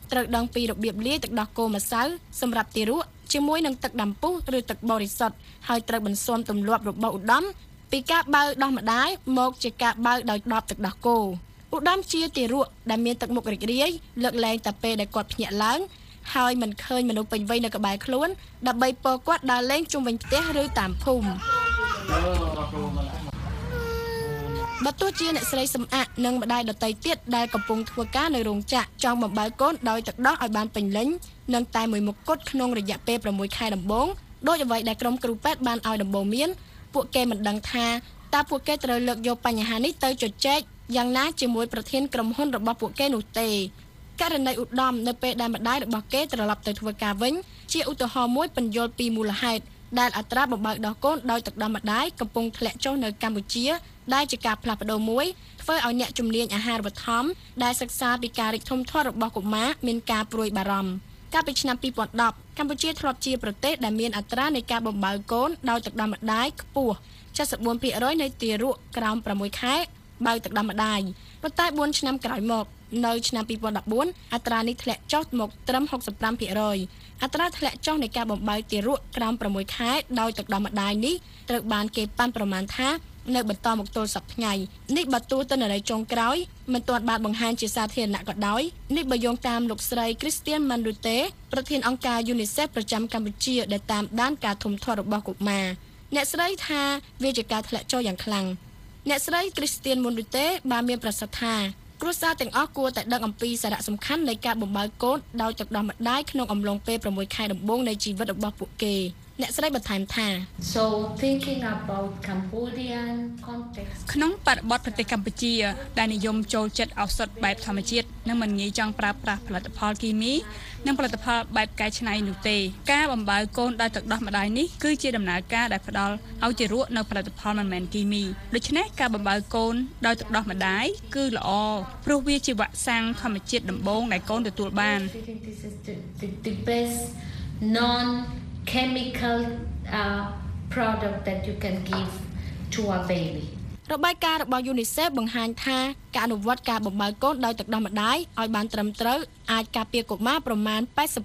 ត្រូវដឹងពីរបៀបលាយទឹកដោះគោម្សៅសម្រាប់ទារកជាមួយនឹងទឹកដាំពុះឬទឹកបរិសុទ្ធហើយត្រូវបន្ស៊ាំទម្លាប់របស់ឧត្តមពីការបើដោះម្ដាយមកជាការបើដោយដបទឹកដោះគោឧត្តមជាទារកដែលមានទឹកមុខរីករាយលើកលែងតែពេលដែលគាត់ភ្ញាក់ឡើងហើយមិនឃើញមនុស្សពេញវ័យនៅក្បែរខ្លួនដើម្បីពរគាត់ដើរលេងជុំវិញផ្ទះឬតាមភូមិបើទោះជាអ្នកស្រីសំអាក់និងម្ដាយដតីទៀតដែលកំពុងធ្វើការនៅរោងចក្រចង់បំបើកូនដោយទឹកដោះឲ្យបានពេញលេញនិងតែមួយមុខគត់ក្នុងរយៈពេល6ខែដំបូងដោយអ្វីដែលក្រុមគ្រូពេទ្យបានឲ្យដំបូន្មានពួកគេមិនដឹងថាតើពួកគេត្រូវលើកយកបញ្ហានេះទៅជជែកយ៉ាងណាជាមួយប្រធានក្រុមហ៊ុនរបស់ពួកគេនោះទេករណីឧត្តមនៅពេលដែលម្ដាយរបស់គេត្រឡប់ទៅធ្វើការវិញជាឧទាហរណ៍មួយពន្យល់ពីមូលហេតុដែលអត្រាបំបើកដោះកូនដោយទឹកដោះម្ដាយកំពុងធ្លាក់ចុះនៅកម្ពុជាដែលជាការផ្លាស់ប្ដូរមួយធ្វើឲ្យអ្នកជំនាញអាហារូបត្ថម្ភដែលសិក្សាពីការរីកធំធាត់របស់កុមារមានការព្រួយបារម្ភកាលពីឆ្នាំ2010កម្ពុជាធ្លាប់ជាប្រទេសដែលមានអត្រានៃការបំបើកូនដោយទឹកដោះម្ដាយខ្ពស់ 74% នៃទារកក្រោម6ខែបើទឹកដោះម្ដាយប៉ុន្តែ4ឆ្នាំក្រោយមកនៅឆ្នាំ2014អត្រានេះធ្លាក់ចុះមកត្រឹម 65% អត្រាធ្លាក់ចុះនៃការបំបើកទារកក្រោម6ខែដោយទឹកដោះម្ដាយនេះត្រូវបានគេប៉ាន់ប្រមាណថានៅបន្តមកទល់សប្តាហ៍ថ្ងៃនេះបើទោះទិន្នន័យចុងក្រោយមិនទាន់បានបង្ហាញជាសាធារណៈក៏ដោយនេះបើយោងតាមលោកស្រី Christian Mandute ប្រធានអង្គការ UNICEF ប្រចាំកម្ពុជាដែលតាមដានការធំធាត់របស់កុមារអ្នកស្រីថាវាជាការធ្លាក់ចុះយ៉ាងខ្លាំងអ្នកស្រី Christian Mandute បានមានប្រសាសន៍ថាគ្រួសារទាំងអស់គួរតែដឹងអំពីសារៈសំខាន់នៃការបំបើកូនដោយទឹកដោះម្ដាយក្នុងអំឡុងពេល6ខែដំបូងនៃជីវិតរបស់ពួកគេអ្នកស្រីបន្ថែមថា So thinking about Cambodian context ក្នុងបរិបទប្រទេសកម្ពុជាដែលនិយមចូលចិត្តឱសថបែបធម្មជាតិនិងមិនងាយចង់ប្រើប្រាស់ផលិតផលគីមីនិងផលិតផលបែបកែច្នៃនោះទេការបំបើកូនដោយទឹកដោះម្ដាយនេះគឺជាដំណើរការដែលផ្ដល់ឲ្យទារកនៅផលិតផលមិនមែនគីមីដូច្នេះការបំបើកូនដោយទឹកដោះម្ដាយគឺល្អព្រោះវាជាវ៉ាក់សាំងធម្មជាតិដំបូងដែលកូនទទួលបាន the best non chemical product that you can give to a baby របាយការណ៍របស់ UNICEF បង្ហាញថាការអនុវត្តការបំបើកូនដោយទឹកដោះម្ដាយឲ្យបានត្រឹមត្រូវអាចការពារកុមារប្រមាណ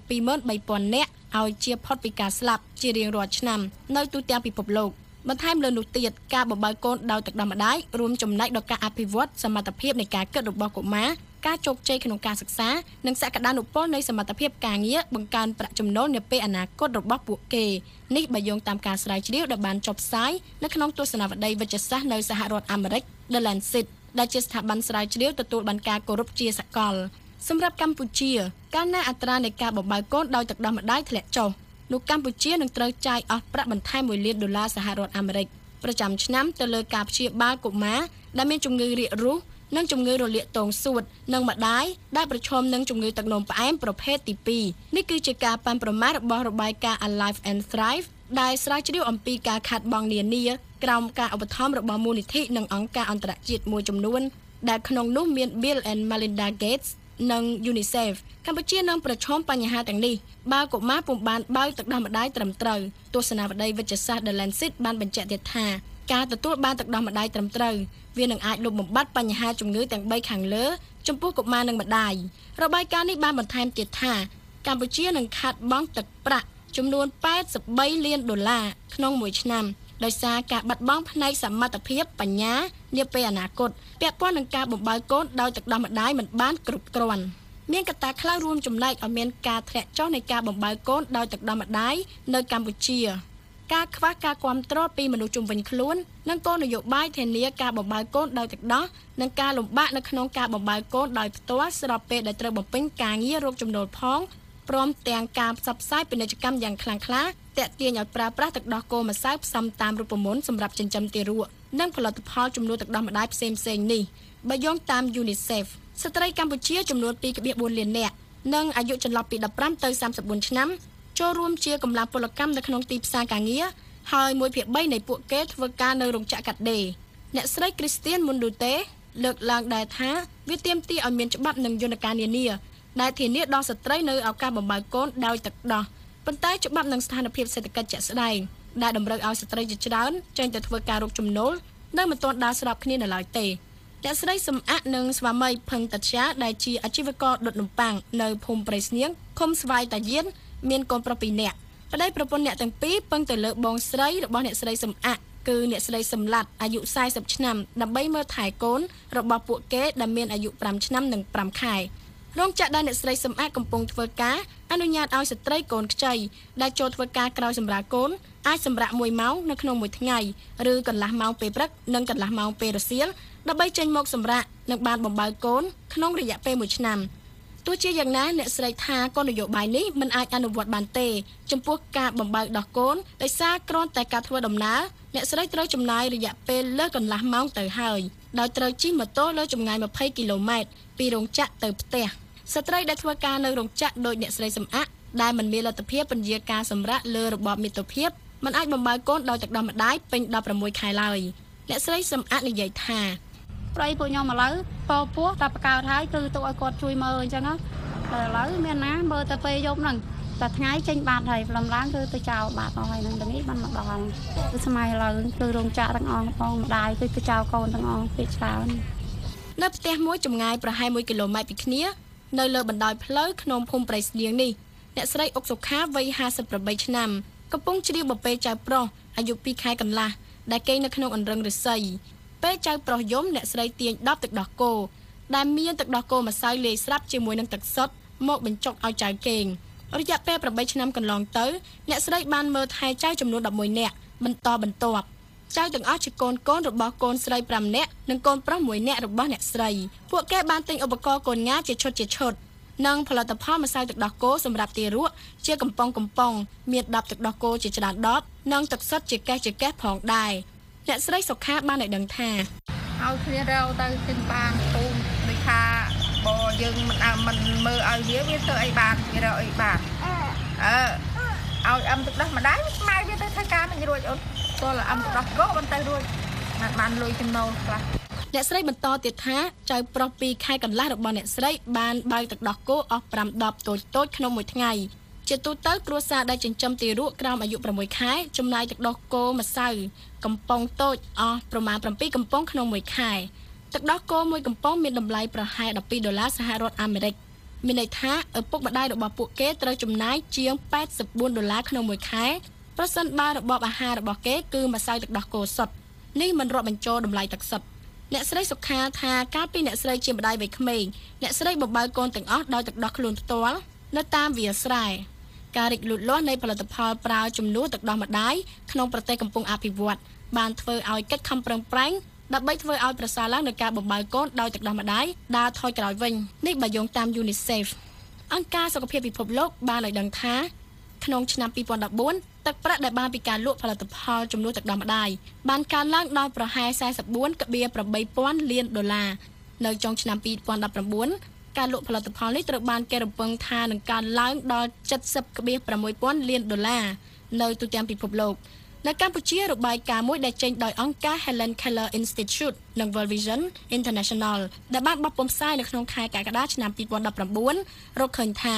823,000 នាក់ឲ្យជៀសផុតពីការស្លាប់ជារៀងរាល់ឆ្នាំនៅទូទាំងពិភពលោកបន្ថែមលើនោះទៀតការបំបើកូនដោយទឹកដោះម្ដាយរួមចំណែកដល់ការអភិវឌ្ឍសមត្ថភាពនៃការគិតរបស់កុមារការជោគជ័យក្នុងការសិក្សានិងសក្តានុពលនៃសមត្ថភាពការងារបង្កើនប្រាក់ចំណូលនាពេលអនាគតរបស់ពួកគេនេះបើយោងតាមការស្រាវជ្រាវដែលបានចុះផ្សាយនៅក្នុងទស្សនវិស័យវិទ្យាសាស្ត្រនៅសហរដ្ឋអាមេរិក The Lancet ដែលជាស្ថាប័នស្រាវជ្រាវទទួលបានការគោរពជាសកលសម្រាប់កម្ពុជាកាលណាអត្រានៃការបំបើកូនដោយទឹកដោះម្ដាយធ្លាក់ចុះនោះកម្ពុជានឹងត្រូវចាយអស់ប្រាក់បន្ថែម$1 លានសហរដ្ឋអាមេរិកប្រចាំឆ្នាំទៅលើការព្យាបាលកុមារដែលមានជំងឺរាគរូសនិងជំងឺរលាកទងសួតនិងម្ដាយដែលប្រឈមនឹងជំងឺទឹកនោមផ្អែមប្រភេទទី2នេះគឺជាការប៉ាន់ប្រមាណរបស់របាយការណ៍ Alive and Thrive ដែលស្រាវជ្រាវអំពីការខាតបង់នានាក្រោមការឧបត្ថម្ភរបស់មូលនិធិនិងអង្គការអន្តរជាតិមួយចំនួនដែលក្នុងនោះមាន Bill and Melinda Gates និង UNICEF កម្ពុជានឹងប្រឈមបញ្ហាទាំងនេះបើកុមារពុំបានបើកទឹកដោះម្ដាយត្រឹមត្រូវទស្សនវិស័យវិទ្យាសាស្ត្រ The Lancet បានបញ្ជាក់ទៀតថាការទទួលបានទឹកដោះម្ដាយត្រឹមត្រូវវានឹងអាចលុបបំបាត់បញ្ហាជំងឺទាំង3ខាងលើចំពោះកុមារនិងម្ដាយរបាយការណ៍នេះបានបន្ថែមទៀតថាកម្ពុជានឹងខាតបង់ទឹកប្រាក់ចំនួន$83 លានក្នុងមួយឆ្នាំដោយសារការបាត់បង់ផ្នែកសមត្ថភាពបញ្ញានាពេលអនាគតពាក់ព័ន្ធនឹងការបំបើកូនដោយទឹកដោះម្ដាយមិនបានគ្រប់គ្រាន់មានកត្តាខ្លះរួមចំណែកឲ្យមានការធ្លាក់ចុះនៃការបំបើកូនដោយទឹកដោះម្ដាយនៅកម្ពុជាការខ្វះការគាំទ្រពីមនុស្សជុំវិញខ្លួននិងគោលនយោបាយធានាការបំបើកូនដោយទឹកដោះនិងការលំបាកនៅក្នុងការបំបើកូនដោយផ្ទាល់ស្របពេលដែលត្រូវបំពេញការងាររកចំណូលផងព្រមទាំងការផ្សព្វផ្សាយពាណិជ្ជកម្មយ៉ាងខ្លាំងក្លាទាក់ទាញឲ្យប្រើប្រាស់ទឹកដោះគោម្សៅផ្សំតាមរូបមន្តសម្រាប់ចិញ្ចឹមទារកនិងផលិតផលចំនួនទឹកដោះម្ដាយផ្សេងៗនេះបើយោងតាម UNICEF ស្ត្រីកម្ពុជាចំនួន 2.4 លាននាក់និងអាយុចន្លោះពី15ទៅ34ឆ្នាំចូលរួមជាកម្លាំងពលកម្មនៅក្នុងទីផ្សារការងារហើយ 1/3 នៃពួកគេធ្វើការនៅរោងចក្រកាត់ដេរអ្នកស្រី Christian Mandute លើកឡើងដែរថាវាទាមទារឲ្យមានច្បាប់និងយន្តការនានាដែលធានាដល់ស្ត្រីនៅឱកាសបំបើកូនដោយទឹកដោះប៉ុន្តែច្បាប់និងស្ថានភាពសេដ្ឋកិច្ចជាក់ស្ដែងដែលតម្រូវឲ្យស្ត្រីជាច្រើនចេញទៅធ្វើការរកចំណូលនៅមិនទាន់ដើរស្របគ្នានៅឡើយទេអ្នកស្រីសំអាក់និងស្វាមីផឹងតាជាដែលជាអាជីវករដុតនំប៉័ងនៅភូមិព្រៃស្នៀងឃុំស្វាយតាយានមានកូនប្រុស2នាក់ប្តីប្រពន្ធអ្នកទាំងពីរពឹងទៅលើបងស្រីរបស់អ្នកស្រីសំអាក់គឺអ្នកស្រីសំឡាត់អាយុ40ឆ្នាំដើម្បីមើលថែកូនរបស់ពួកគេដែលមានអាយុ5ឆ្នាំនិង5ខែរោងចក្រដែលអ្នកស្រីសំអាក់កំពុងធ្វើការអនុញ្ញាតឲ្យស្ត្រីកូនខ្ចីដែលចូលធ្វើការក្រោយសម្រាលកូនអាចសម្រាក1ម៉ោងនៅក្នុងមួយថ្ងៃឬកន្លះម៉ោងពេលព្រឹកនិងកន្លះម៉ោងពេលរសៀលដើម្បីចេញមកសម្រាកនិងបានបំបើកូនក្នុងរយៈពេល1ឆ្នាំទោះជាយ៉ាងណាអ្នកស្រីថាគោលនយោបាយនេះមិនអាចអនុវត្តបានទេចំពោះការបំបើកដោះកូនដោយសារគ្រាន់តែការធ្វើដំណើរអ្នកស្រីត្រូវចំណាយរយៈពេលលើសកន្លះម៉ោងទៅហើយដោយត្រូវជិះម៉ូតូលើចម្ងាយ20គីឡូម៉ែត្រពីរោងចក្រទៅផ្ទះស្ត្រីដែលធ្វើការនៅរោងចក្រដោយអ្នកស្រីសំអាក់ដែលមិនមានលទ្ធភាពពន្យាការសម្រាប់លើរបបមិត្តភាពមិនអាចបំបើកូនដោយទឹកដោះម្ដាយពេញ16ខែឡើយអ្នកស្រីសំអាក់និយាយថាប្រៃពួកខ្ញុំឥឡូវពោះតែបកើតហើយគឺទៅឲ្យគាត់ជួយមើលអញ្ចឹងណាតែឥឡូវមានណាមើលតែពេលយប់ហ្នឹងតែថ្ងៃចេញបាត់ហើយព្រមឡើងគឺទៅចោលបាត់អស់ហើយហ្នឹងទៅនេះបានមកដល់គឺសម័យឥឡូវគឺរោងចក្រទាំងអស់បងម្ដាយគឺទៅចោលកូនទាំងអស់ពេលច្រើននៅផ្ទះមួយចម្ងាយប្រហែល1គីឡូម៉ែត្រពីគ្នានៅលើបណ្ដោយផ្លូវក្នុងភូមិព្រៃស្នៀងនេះអ្នកស្រីអុកសុខាវ័យ58ឆ្នាំកំពុងជ្រាបបបេចៅប្រុសអាយុ2ខែកន្លះដែលគេងនៅក្នុងអង្រឹងឫស្សីពេលចៅប្រុសយំអ្នកស្រីទាញ10ទឹកដោះគោដែលមានទឹកដោះគោម្សៅលាយស្រាប់ជាមួយនឹងទឹកសុទ្ធមកបញ្ចុកឲ្យចៅគេងរយៈពេល8ឆ្នាំកន្លងទៅអ្នកស្រីបានមើលថែចៅចំនួន11នាក់បន្តបន្ទាប់ចៅទាំងអស់ជាកូនរបស់កូនស្រី5នាក់និងកូនប្រុស1នាក់របស់អ្នកស្រីពួកគេបានទិញឧបករណ៍កូនងាជាឈុតនិងផលិតផលម្សៅទឹកដោះគោសម្រាប់ទារកជាកំប៉ុងមាន10ទឹកដោះគោជាច្រើនដបនិងទឹកសុទ្ធជាកេះផងដែរអ្នកស្រីសុខាបានឲ្យដឹងថាឲ្យគ្នារោទៅទិញបានពូនដូចថាបើយើងមិនមើលឲ្យវាធ្វើអីបានវារកអីបានឲ្យអឹមទឹកដោះម្ដាយស្មៅវាទៅធ្វើការមិនរួចអូនទោះអឹមទឹកដោះគោមិនទៅរួចបានលុយចំណូលខ្លះអ្នកស្រីបន្តទៀតថាចៅប្រុស2ខែកន្លះរបស់អ្នកស្រីបានបើកទឹកដោះគោអស់5ដបតូចក្នុងមួយថ្ងៃជាទូទៅគ្រួសារដែលចិញ្ចឹមទារកក្រោមអាយុ6ខែចំណាយទឹកដោះគោម្សៅកំប៉ុងតូចអស់ប្រមាណ7កំប៉ុងក្នុងមួយខែទឹកដោះគោមួយកំប៉ុងមានតម្លៃប្រហែល$12សហរដ្ឋអាមេរិកមានន័យថាឪពុកម្ដាយរបស់ពួកគេត្រូវចំណាយជាង$84ក្នុងមួយខែប្រសិនបើរបបអាហាររបស់គេគឺម្សៅទឹកដោះគោសុទ្ធនេះមិនរាប់បញ្ចូលតម្លៃទឹកសុទ្ធអ្នកស្រីសុខាថាកាលពីអ្នកស្រីជាម្ដាយវ័យក្មេងអ្នកស្រីបំបើកូនទាំងអស់ដោយទឹកដោះខ្លួនផ្ទាល់នៅតាមវាលស្រែការរីកលូតលាស់នៃផលិតផលប្រើជំនួសទឹកដោះម្ដាយក្នុងប្រទេសកំពុងអភិវឌ្ឍបានធ្វើឲ្យកិច្ចខំប្រឹងប្រែងដើម្បីធ្វើឲ្យប្រសើរឡើងនៃការបំបើកូនដោយទឹកដោះម្ដាយដើរថយក្រោយវិញនេះបើយោងតាម UNICEF អង្គការសុខភាពពិភពលោកបានឲ្យដឹងថាក្នុងឆ្នាំ2014ទឹកប្រាក់ដែលបានពីការលក់ផលិតផលជំនួសទឹកដោះម្ដាយបានកើនឡើងដល់ប្រហែល$44.8 លាននៅចុងឆ្នាំ2019ការលក់ផលិតផលនេះត្រូវបានគេរំពឹងថានឹងកើនឡើងដល់$70.6 លាននៅទូទាំងពិភពលោកនៅកម្ពុជារបាយការណ៍មួយដែលចេញដោយអង្គការ Helen Keller Institute និង World Vision International ដែលបានបោះពុម្ពផ្សាយនៅក្នុងខែកក្កដាឆ្នាំ2019រកឃើញថា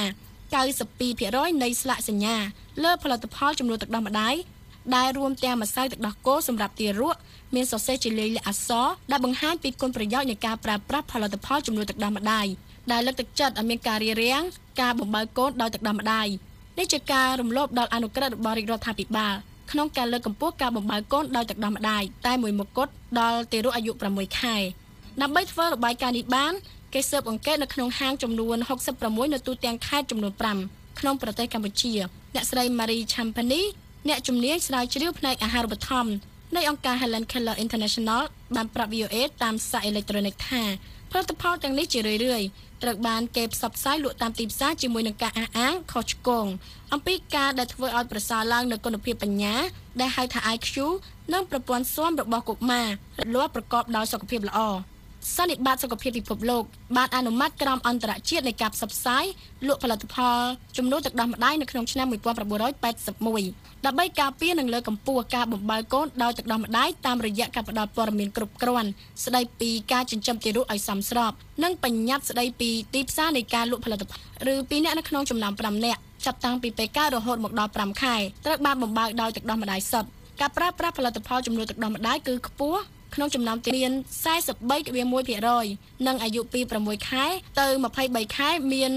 92% នៃស្លាកសញ្ញាលើផលិតផលជំនួសទឹកដោះម្ដាយដែលរួមទាំងម្សៅទឹកដោះគោសម្រាប់ទារកមានសរសេរជាលាយលក្ខណ៍អក្សរដែលបង្ហាញពីគុណប្រយោជន៍នៃការប្រើប្រាស់ផលិតផលជំនួសទឹកដោះម្ដាយដែលលើកទឹកចិត្តឲ្យមានការរៀបរៀងការបំបើកូនដោយទឹកដោះម្ដាយនេះជាការរំលោភដល់អនុក្រឹត្យរបស់រាជរដ្ឋាភិបាលក្នុងការលើកកម្ពស់ការបំបើកូនដោយទឹកដោះម្ដាយតែមួយមុខគត់ដល់ទារកអាយុ6ខែដើម្បីធ្វើរបាយការណ៍នេះបានគេស៊ើបអង្កេតនៅក្នុងហាងចំនួន66នៅទូទាំងខេត្តចំនួន5ក្នុងប្រទេសកម្ពុជាអ្នកស្រី Marie Champagny អ្នកជំនាញស្រាវជ្រាវផ្នែកអាហារូបត្ថម្ភនៃអង្គការ Helen Keller International បានប្រាប់ VOA តាមសារអេឡិចត្រូនិកថាផលិតផលទាំងនេះជារឿយៗត្រូវបានគេផ្សព្វផ្សាយលក់តាមទីផ្សារជាមួយនឹងការអះអាងខុសឆ្គងអំពីការដែលធ្វើឲ្យប្រសើរឡើងនូវគុណភាពបញ្ញាដែលហៅថា IQ និងប្រព័ន្ធស៊ាំរបស់កុមារលាប់ប្រកបដោយសុខភាពល្អសន្និបាតសុខភាពពិភពលោកបានអនុម័តក្រមអន្តរជាតិនៃការផ្សព្វផ្សាយលក់ផលិតផលជំនួសទឹកដោះម្ដាយនៅក្នុងឆ្នាំ1981ដើម្បីការពារនិងលើកកម្ពស់ការបំបើកូនដោយទឹកដោះម្ដាយតាមរយៈការផ្តល់ព័ត៌មានគ្រប់គ្រាន់ស្ដីពីការចិញ្ចឹមទារកឲ្យសមស្របនិងបញ្ញត្តិស្ដីពីទីផ្សារនៃការលក់ផលិតផលឬ2នាក់នៅក្នុងចំណោម5នាក់ចាប់តាំងពីពេលការរហូតមកដល់5ខែត្រូវបានបំបើកដោយទឹកដោះម្ដាយសុទ្ធការប្រើប្រាស់ផលិតផលជំនួសទឹកដោះម្ដាយគឺខ្ពស់ក្នុងចំណោមមាន 43.1% និងអាយុពី 6 ខែទៅ 23 ខែមាន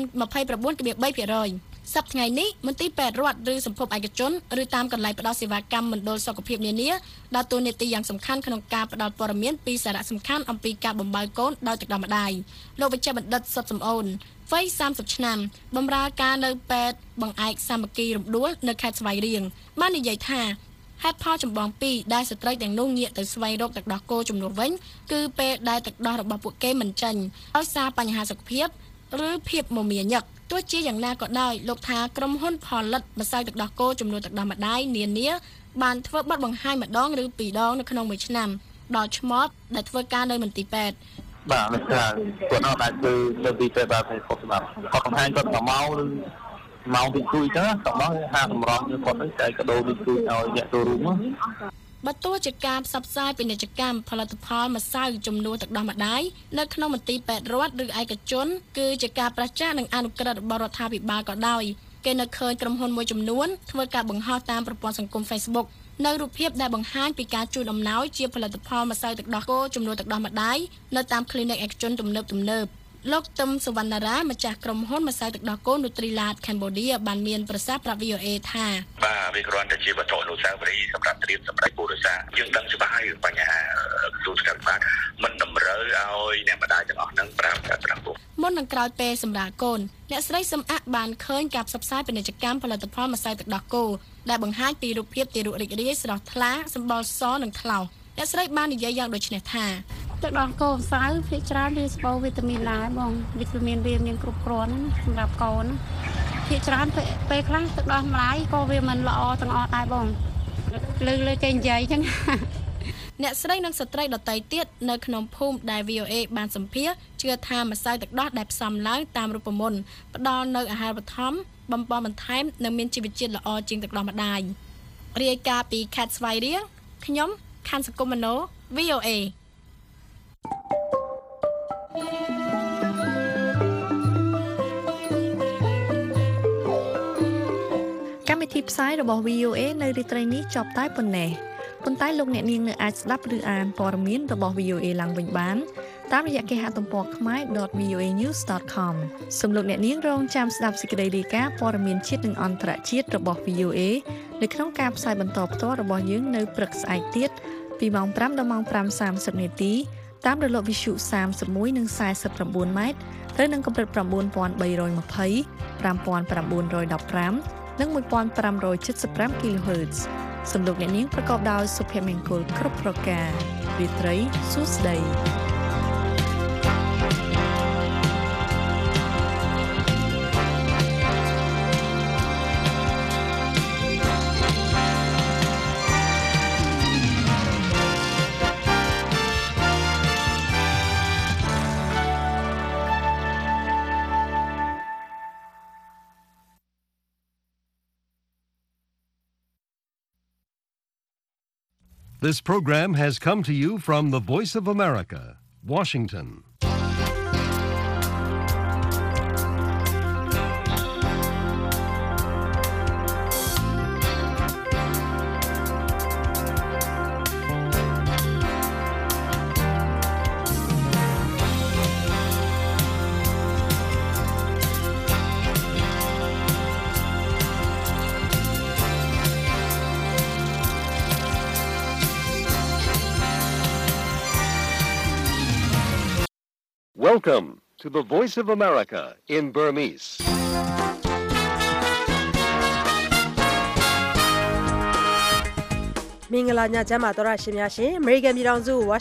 29.3%សប្តាហ៍ថ្ងៃនេះមន្ទីរពេទ្យរដ្ឋឬសម្ភពឯកជនឬតាមកន្លែងផ្ដល់សេវាកម្មមណ្ឌលសុខភាពនានាដើរតួនាទីយ៉ាងសំខាន់ក្នុងការផ្ដល់ព័ត៌មានពីសារៈសំខាន់អំពីការបំបៅកូនដោយទឹកដោះម្ដាយលោកវិជ្ជបណ្ឌិតសុតសំអូនវ័យ30ឆ្នាំបម្រើការនៅពេទ្យបង្អែកសាមគ្គីរំដួលនៅខេត្តស្វាយរៀងបាននិយាយថាហេតុផលចម្បងពីរដែលស្ត្រីទាំងនោះងាកទៅស្វែងរកទឹកដោះគោជំនួសវិញគឺពេលដែលទឹកដោះរបស់ពួកគេមិនចេញដោយសារបញ្ហាសុខភាពឬភាពមមាញឹកទោះជាយ៉ាងណាក៏ដោយលោកថាក្រុមហ៊ុនផលិតម្សៅទឹកដោះគោចំនួនទឹកដោះម្ដាយនានាបានធ្វើបទបង្ហាញម្ដងឬពីរដងនៅក្នុងមួយឆ្នាំដល់ឆ្មត់ដែលធ្វើការនៅមន្ទីរពេទ្យបាទលោកថាគាត់អត់អាចធ្វើនៅទីពេទ្យបានខុសច្បាប់គាត់បង្ហាញគាត់មកឬម៉ោងទីគួយចឹងក៏មកហាសម្រងគាត់ទៅចែកកាដូទីគួយឲ្យអ្នកចូលរួមបើទោះជាការផ្សព្វផ្សាយពាណិជ្ជកម្មផលិតផលម្សៅចំនួនទឹកដោះម្ដាយនៅក្នុងមន្ទីរពេទ្យរដ្ឋឬឯកជនគឺជាការប្រឆាំងនឹងអនុក្រឹត្យរបស់រដ្ឋាភិបាលក៏ដោយគេនៅឃើញក្រុមហ៊ុនមួយចំនួនធ្វើការបង្ហោះតាមប្រព័ន្ធសង្គម Facebook នៅរូបភាពដែលបង្ហាញពីការជូនអំណោយជាផលិតផលម្សៅទឹកដោះគោចំនួនទឹកដោះម្ដាយនៅតាម clinic ឯកជនទំនើបលោកទឹមសវណ្ណារាម្ចាស់ក្រុមហ៊ុនម្សៅទឹកដោះគោ Nutrilite Cambodia បានមានប្រសាសន៍ប្រាប់ VOA ថាបាទវាគ្រាន់តែជាវត្ថុអនុស្សាវរីយ៍សម្រាប់ត្រៀមសម្រាប់ពុទ្ធសាសនាយើងដឹងច្បាស់ហើយបញ្ហាក្រសួងសុខាភិបាលមិនតម្រូវឲ្យអ្នកម្ដាយទាំងអស់នឹងប្រើប្រាស់ពុទ្ធមុននឹងក្រោយពេលសម្រាប់កូនអ្នកស្រីសំអាក់បានឃើញការផ្សព្វផ្សាយពាណិជ្ជកម្មផលិតផលម្សៅទឹកដោះគោដែលបង្ហាញពីរូបភាពទារករីករាយស្រស់ថ្លាសម្បុរសនិងថ្លោអ្នកស្រីបាននិយាយយ៉ាងដូចនេះថាទឹកដោះគោម្សៅភាគច្រើនវាសម្បូរវីតាមីនដែរបងវីតាមីនវាមានគ្រប់គ្រាន់សម្រាប់កូនភាគច្រើនពេលខ្លះទឹកដោះម្ដាយក៏វាមិនល្អទាំងអស់ដែរបងលើគេនិយាយចឹងអ្នកស្រីនិងស្ត្រីដទៃទៀតនៅក្នុងភូមិដែល VOA បានសម្ភាសជឿថាម្សៅទឹកដោះដែលផ្សំឡើងតាមរូបមន្តផ្ដល់នូវអាហារូបត្ថម្ភបំពន់បន្ថែមនិងមានជីវជាតិល្អជាងទឹកដោះម្ដាយរាយការណ៍ពីខេត្តស្វាយរៀងខ្ញុំខាន់សកុមមណូ VOA កម្មវិធីផ្សាយរបស់ VOA នៅរាត្រីនេះចប់តែប៉ុណ្ណេះប៉ុន្តែលោកអ្នកនាងនៅអាចស្ដាប់ឬអានព័ត៌មានរបស់ VOA ឡើងវិញបានតាមរយៈគេហទំព័រ khmer.voanews.com សូមលោកអ្នកនាងរងចាំស្ដាប់សេចក្តីរាយការណ៍ព័ត៌មានជាតិនិងអន្តរជាតិរបស់ VOA នៅក្នុងការផ្សាយបន្តផ្ទាល់របស់យើងនៅព្រឹកស្អែកទៀតពីម៉ោង 5 ដល់ម៉ោង 5:30 នាទីតាមរលកវិទ្យុ31និង49ម៉ែត្រត្រូវនឹងកម្រិត 9320 5915 និង 1575 kHz សំឡេងអ្នកនាងប្រកបដោយសុភមង្គលគ្រប់ប្រការរាត្រីសួស្តី This program has come to you from the Voice of America, Washington. Welcome to the Voice of America in Burmese. မင်္ဂလာညချမ်းပါတော်ရရှင်များရှင်အမေရိကန်ပြည်ထောင်စု